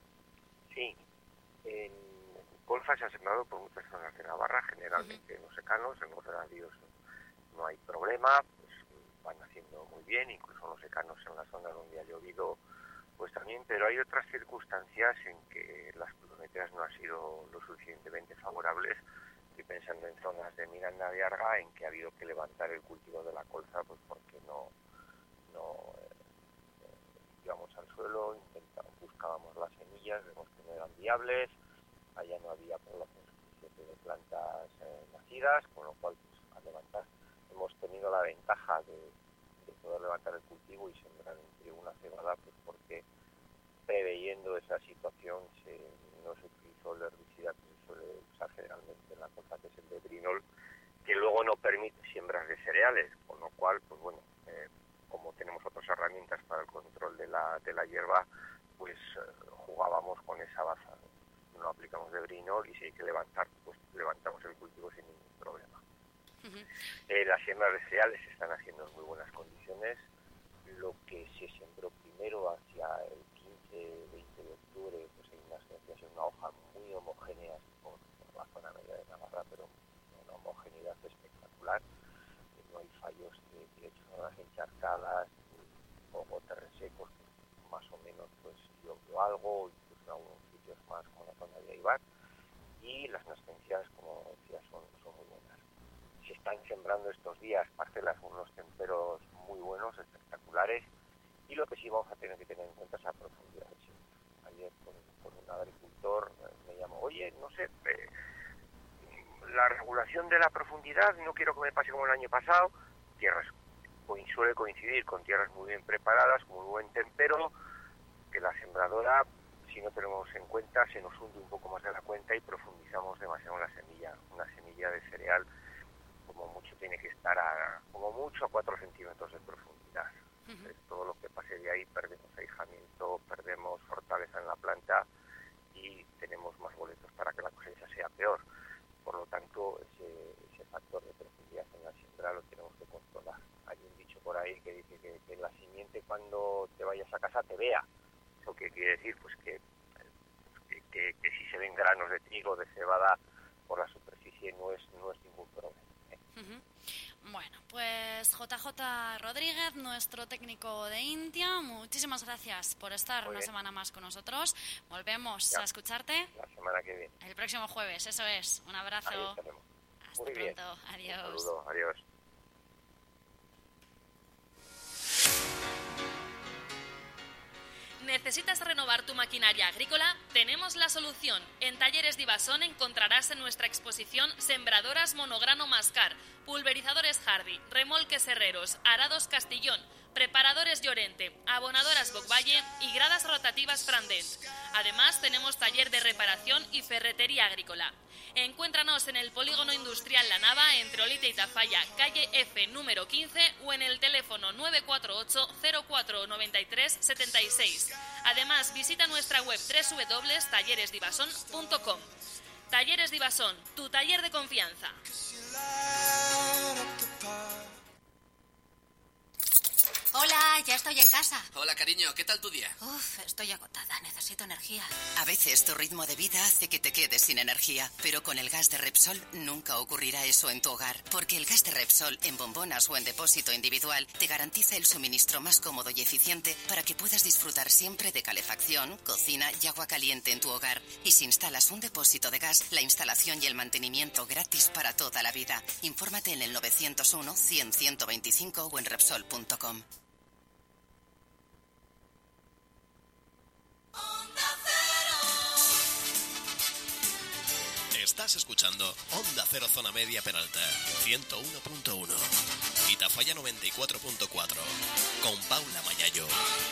Sí, en colza se ha sembrado por muchas zonas de Navarra, generalmente uh-huh. en los secanos. En los regadíos no hay problema, pues van haciendo muy bien, incluso en los secanos, en la zona donde ha llovido, pues también, pero hay otras circunstancias en que las pluviometrías no han sido lo suficientemente favorables. Estoy pensando en zonas de Miranda de Arga, en que ha habido que levantar el cultivo de la colza, pues porque no, no eh, íbamos al suelo, intentamos, buscábamos las semillas, vemos que no eran viables. Allá no había población suficiente de plantas eh, nacidas, con lo cual, pues, al levantar, hemos tenido la ventaja de, de poder levantar el cultivo y sembrar entre una cebada, pues porque preveyendo esa situación se, no se utilizó el herbicida que se suele usar generalmente en la colza, que es el de Brinol, que luego no permite siembras de cereales, con lo cual, pues bueno, eh, como tenemos otras herramientas para el control de la, de la hierba, pues eh, jugábamos con esa baza. No aplicamos de Brinol, y si hay que levantar, pues levantamos el cultivo sin ningún problema. Uh-huh. Eh, las siembras de cereales se están haciendo en muy buenas condiciones. Lo que se sembró primero hacia el quince veinte de octubre, pues hay unas tendencias en una hoja muy homogénea por, por la zona media de Navarra, pero una homogeneidad espectacular. Eh, no hay fallos de, de hecho, zonas encharcadas o gotes resecos, pues, más o menos pues llovió algo, incluso en algunos sitios más, como la zona de Aibar, y las nascencias, como decía, son, son muy buenas. Se están sembrando estos días parcelas con unos temperos muy buenos, espectaculares, y lo que sí vamos a tener que tener en cuenta es la profundidad del siembra. Ayer con, con un agricultor me llamó, oye, no sé, eh, la regulación de la profundidad, no quiero que me pase como el año pasado. Tierras suele coincidir con tierras muy bien preparadas, con muy buen tempero, que la sembradora, si no tenemos en cuenta, se nos hunde un poco más de la cuenta y profundizamos demasiado en la semilla. Una semilla de cereal, como mucho, tiene que estar a, como mucho, a cuatro centímetros de profundidad. Uh-huh. Entonces, todo lo que pase de ahí, perdemos ahijamiento, perdemos fortaleza en la planta y tenemos más boletos para que la cosecha sea peor. Por lo tanto, ese, ese factor de profundidad en la siembra lo tenemos que controlar. Hay un dicho por ahí que dice que, que la simiente, cuando te vayas a casa, te vea. ¿Eso qué quiere decir? Pues que, que, que, que si se ven granos de trigo, de cebada por la superficie, no es, no es ningún problema. ¿eh? Uh-huh. Bueno, pues J J Rodríguez, nuestro técnico de Intia, muchísimas gracias por estar Muy una bien. semana más con nosotros. Volvemos ya. a escucharte la semana que viene. El próximo jueves, eso es. Un abrazo. Hasta Muy pronto. Bien. Adiós. Un saludo. Adiós. ¿Necesitas renovar tu maquinaria agrícola? Tenemos la solución. En Talleres Divasón encontrarás en nuestra exposición sembradoras monograno Mascar, pulverizadores Hardy, remolques Herreros, arados Castillón, preparadores Llorente, abonadoras Bocvalle y gradas rotativas Frandent. Además, tenemos taller de reparación y ferretería agrícola. Encuéntranos en el Polígono Industrial La Nava, entre Olite y Tafalla, calle F número quince, o en el teléfono nueve cuatro ocho cero cuatro nueve tres siete seis. Además, visita nuestra web doble u doble u doble u punto talleres divasón punto com. Talleres Divasón, tu taller de confianza. Hola, ya estoy en casa. Hola, cariño, ¿qué tal tu día? Uf, estoy agotada, necesito energía. A veces tu ritmo de vida hace que te quedes sin energía, pero con el gas de Repsol nunca ocurrirá eso en tu hogar, porque el gas de Repsol en bombonas o en depósito individual te garantiza el suministro más cómodo y eficiente para que puedas disfrutar siempre de calefacción, cocina y agua caliente en tu hogar. Y si instalas un depósito de gas, la instalación y el mantenimiento gratis para toda la vida. Infórmate en el nueve cero uno, cien, ciento veinticinco o en Repsol punto com. Estás escuchando Onda Cero Zona Media Peralta, ciento uno punto uno. Y Tafalla noventa y cuatro punto cuatro. Con Paula Mayayo.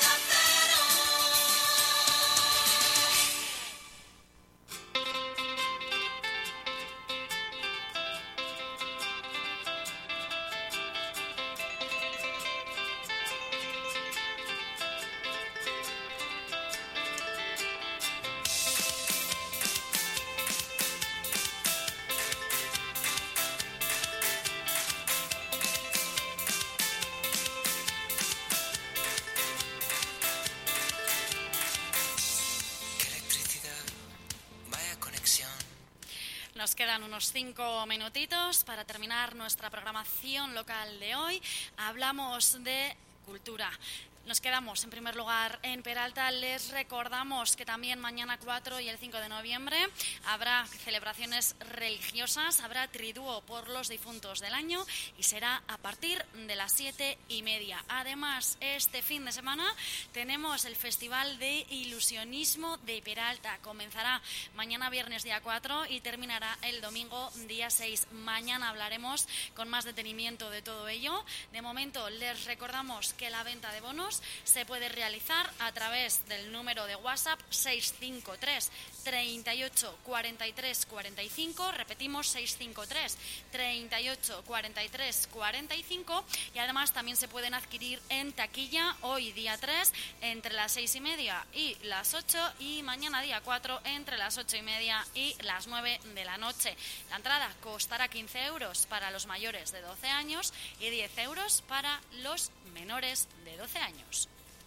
Nos quedan unos cinco minutitos para terminar nuestra programación local de hoy. Hablamos de cultura. Nos quedamos en primer lugar en Peralta. Les recordamos que también mañana cuatro y el cinco de noviembre habrá celebraciones religiosas, habrá triduo por los difuntos del año y será a partir de las siete y media. Además, este fin de semana tenemos el Festival de Ilusionismo de Peralta. Comenzará mañana viernes día cuatro y terminará el domingo día seis. Mañana hablaremos con más detenimiento de todo ello. De momento les recordamos que la venta de bonos se puede realizar a través del número de WhatsApp seis cinco tres, treinta y ocho, cuarenta y tres, cuarenta y cinco. Repetimos, seis cinco tres, treinta y ocho, cuarenta y tres, cuarenta y cinco. Y además también se pueden adquirir en taquilla hoy día tres entre las seis y media y las ocho y mañana día cuatro entre las ocho y media y las nueve de la noche. La entrada costará quince euros para los mayores de doce años y diez euros para los menores de doce años.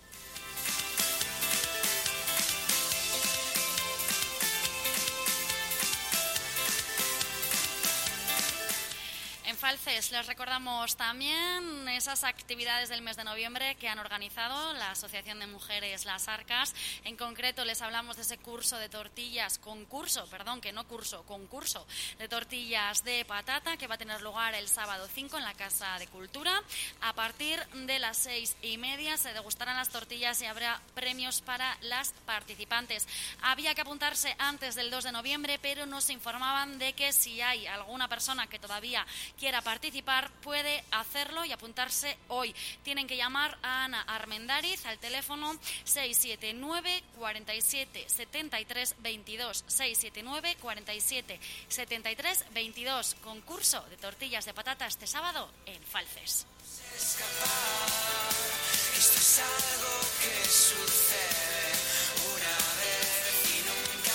En Falces les recordamos también esas actividades del mes de noviembre que han organizado la Asociación de Mujeres Las Arcas. En concreto les hablamos de ese curso de tortillas, concurso, perdón, que no curso, concurso de tortillas de patata que va a tener lugar el sábado cinco en la Casa de Cultura. A partir de las seis y media se degustarán las tortillas y habrá premios para las participantes. Había que apuntarse antes del dos de noviembre, pero nos informaban de que si hay alguna persona que todavía quiera participar, puede hacerlo y apuntarse hoy. Tienen que llamar a Ana Armendariz al teléfono seis siete nueve, cuarenta y siete, setenta y tres, veintidós, seis siete nueve, cuarenta y siete, setenta y tres, veintidós. Concurso de tortillas de patata este sábado en Falces. Escapar, esto es algo que sucede una vez y nunca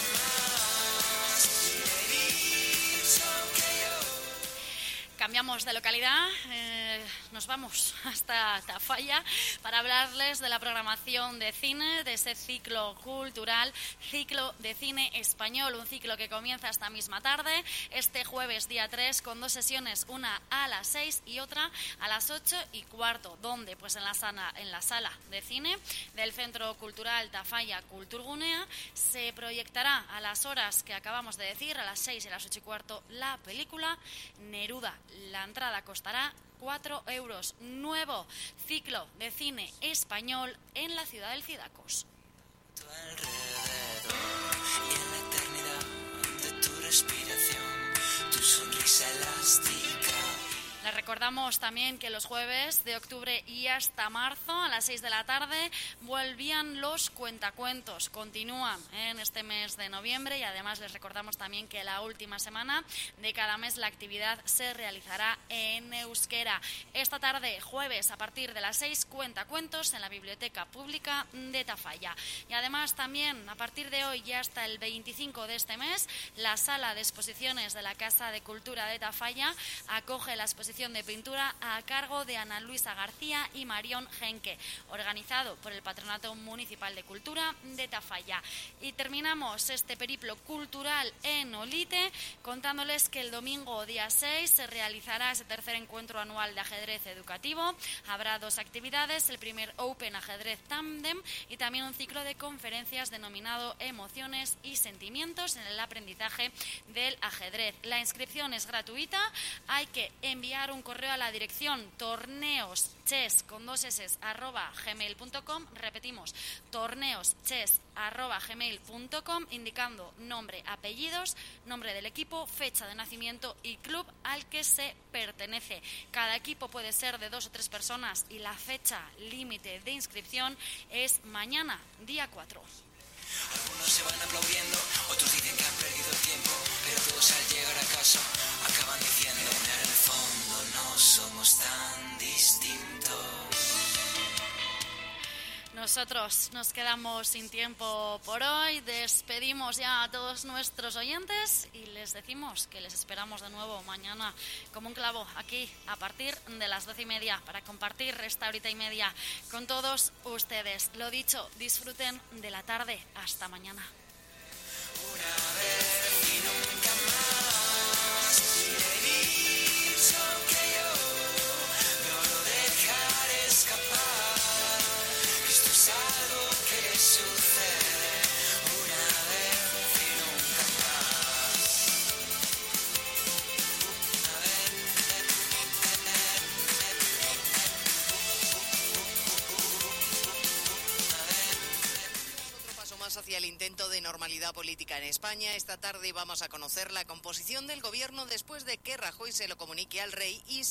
más. He dicho que yo. Cambiamos de localidad, eh, nos vamos hasta Tafalla para hablarles de la programación de cine, de ese ciclo cultural, ciclo de cine español, un ciclo que comienza esta misma tarde, este jueves día tres, con dos sesiones, una a las seis y otra a las ocho y cuarto. ¿Dónde? Pues en la sala, en la sala de cine del Centro Cultural Tafalla Kulturgunea. Se proyectará a las horas que acabamos de decir, a las seis y a las ocho y cuarto, la película Neruda. La entrada costará cuatro euros. Nuevo ciclo de cine español en la ciudad del Cidacos. Tu alrededor y en la eternidad de tu respiración, tu sonrisa elástica. Les recordamos también que los jueves de octubre y hasta marzo a las seis de la tarde volvían los cuentacuentos. Continúan en este mes de noviembre y además les recordamos también que la última semana de cada mes la actividad se realizará en euskera. Esta tarde, jueves, a partir de las seis, cuentacuentos en la Biblioteca Pública de Tafalla. Y además también a partir de hoy y hasta el veinticinco de este mes, la Sala de Exposiciones de la Casa de Cultura de Tafalla acoge la exposición exposición de pintura a cargo de Ana Luisa García y Marión Genque, organizado por el Patronato Municipal de Cultura de Tafalla. Y terminamos este periplo cultural en Olite contándoles que el domingo día seis se realizará ese tercer encuentro anual de ajedrez educativo. Habrá dos actividades, el primer Open Ajedrez Tandem y también un ciclo de conferencias denominado Emociones y Sentimientos en el aprendizaje del ajedrez. La inscripción es gratuita, hay que enviar un correo a la dirección torneoschess con dos s arroba gmail punto com, repetimos, torneoschess arroba gmail punto com, indicando nombre, apellidos, nombre del equipo, fecha de nacimiento y club al que se pertenece. Cada equipo puede ser de dos o tres personas y la fecha límite de inscripción es mañana, día cuatro. Algunos se van aplaudiendo, otros dicen que han perdido el tiempo, pero todos al llegar a casa acaban diciendo: en el fondo no somos tan distintos. Nosotros nos quedamos sin tiempo por hoy, despedimos ya a todos nuestros oyentes y les decimos que les esperamos de nuevo mañana como un clavo aquí a partir de las doce y media para compartir esta horita y media con todos ustedes. Lo dicho, disfruten de la tarde. Hasta mañana. Una vez y nunca más he dicho que yo no lo dejaré escapar. Esto es algo que sucede una vez y nunca más. Una Otro paso más hacia el intento de normalidad política en España. Esta tarde vamos a conocer la composición del gobierno después de que Rajoy se lo comunique al rey y se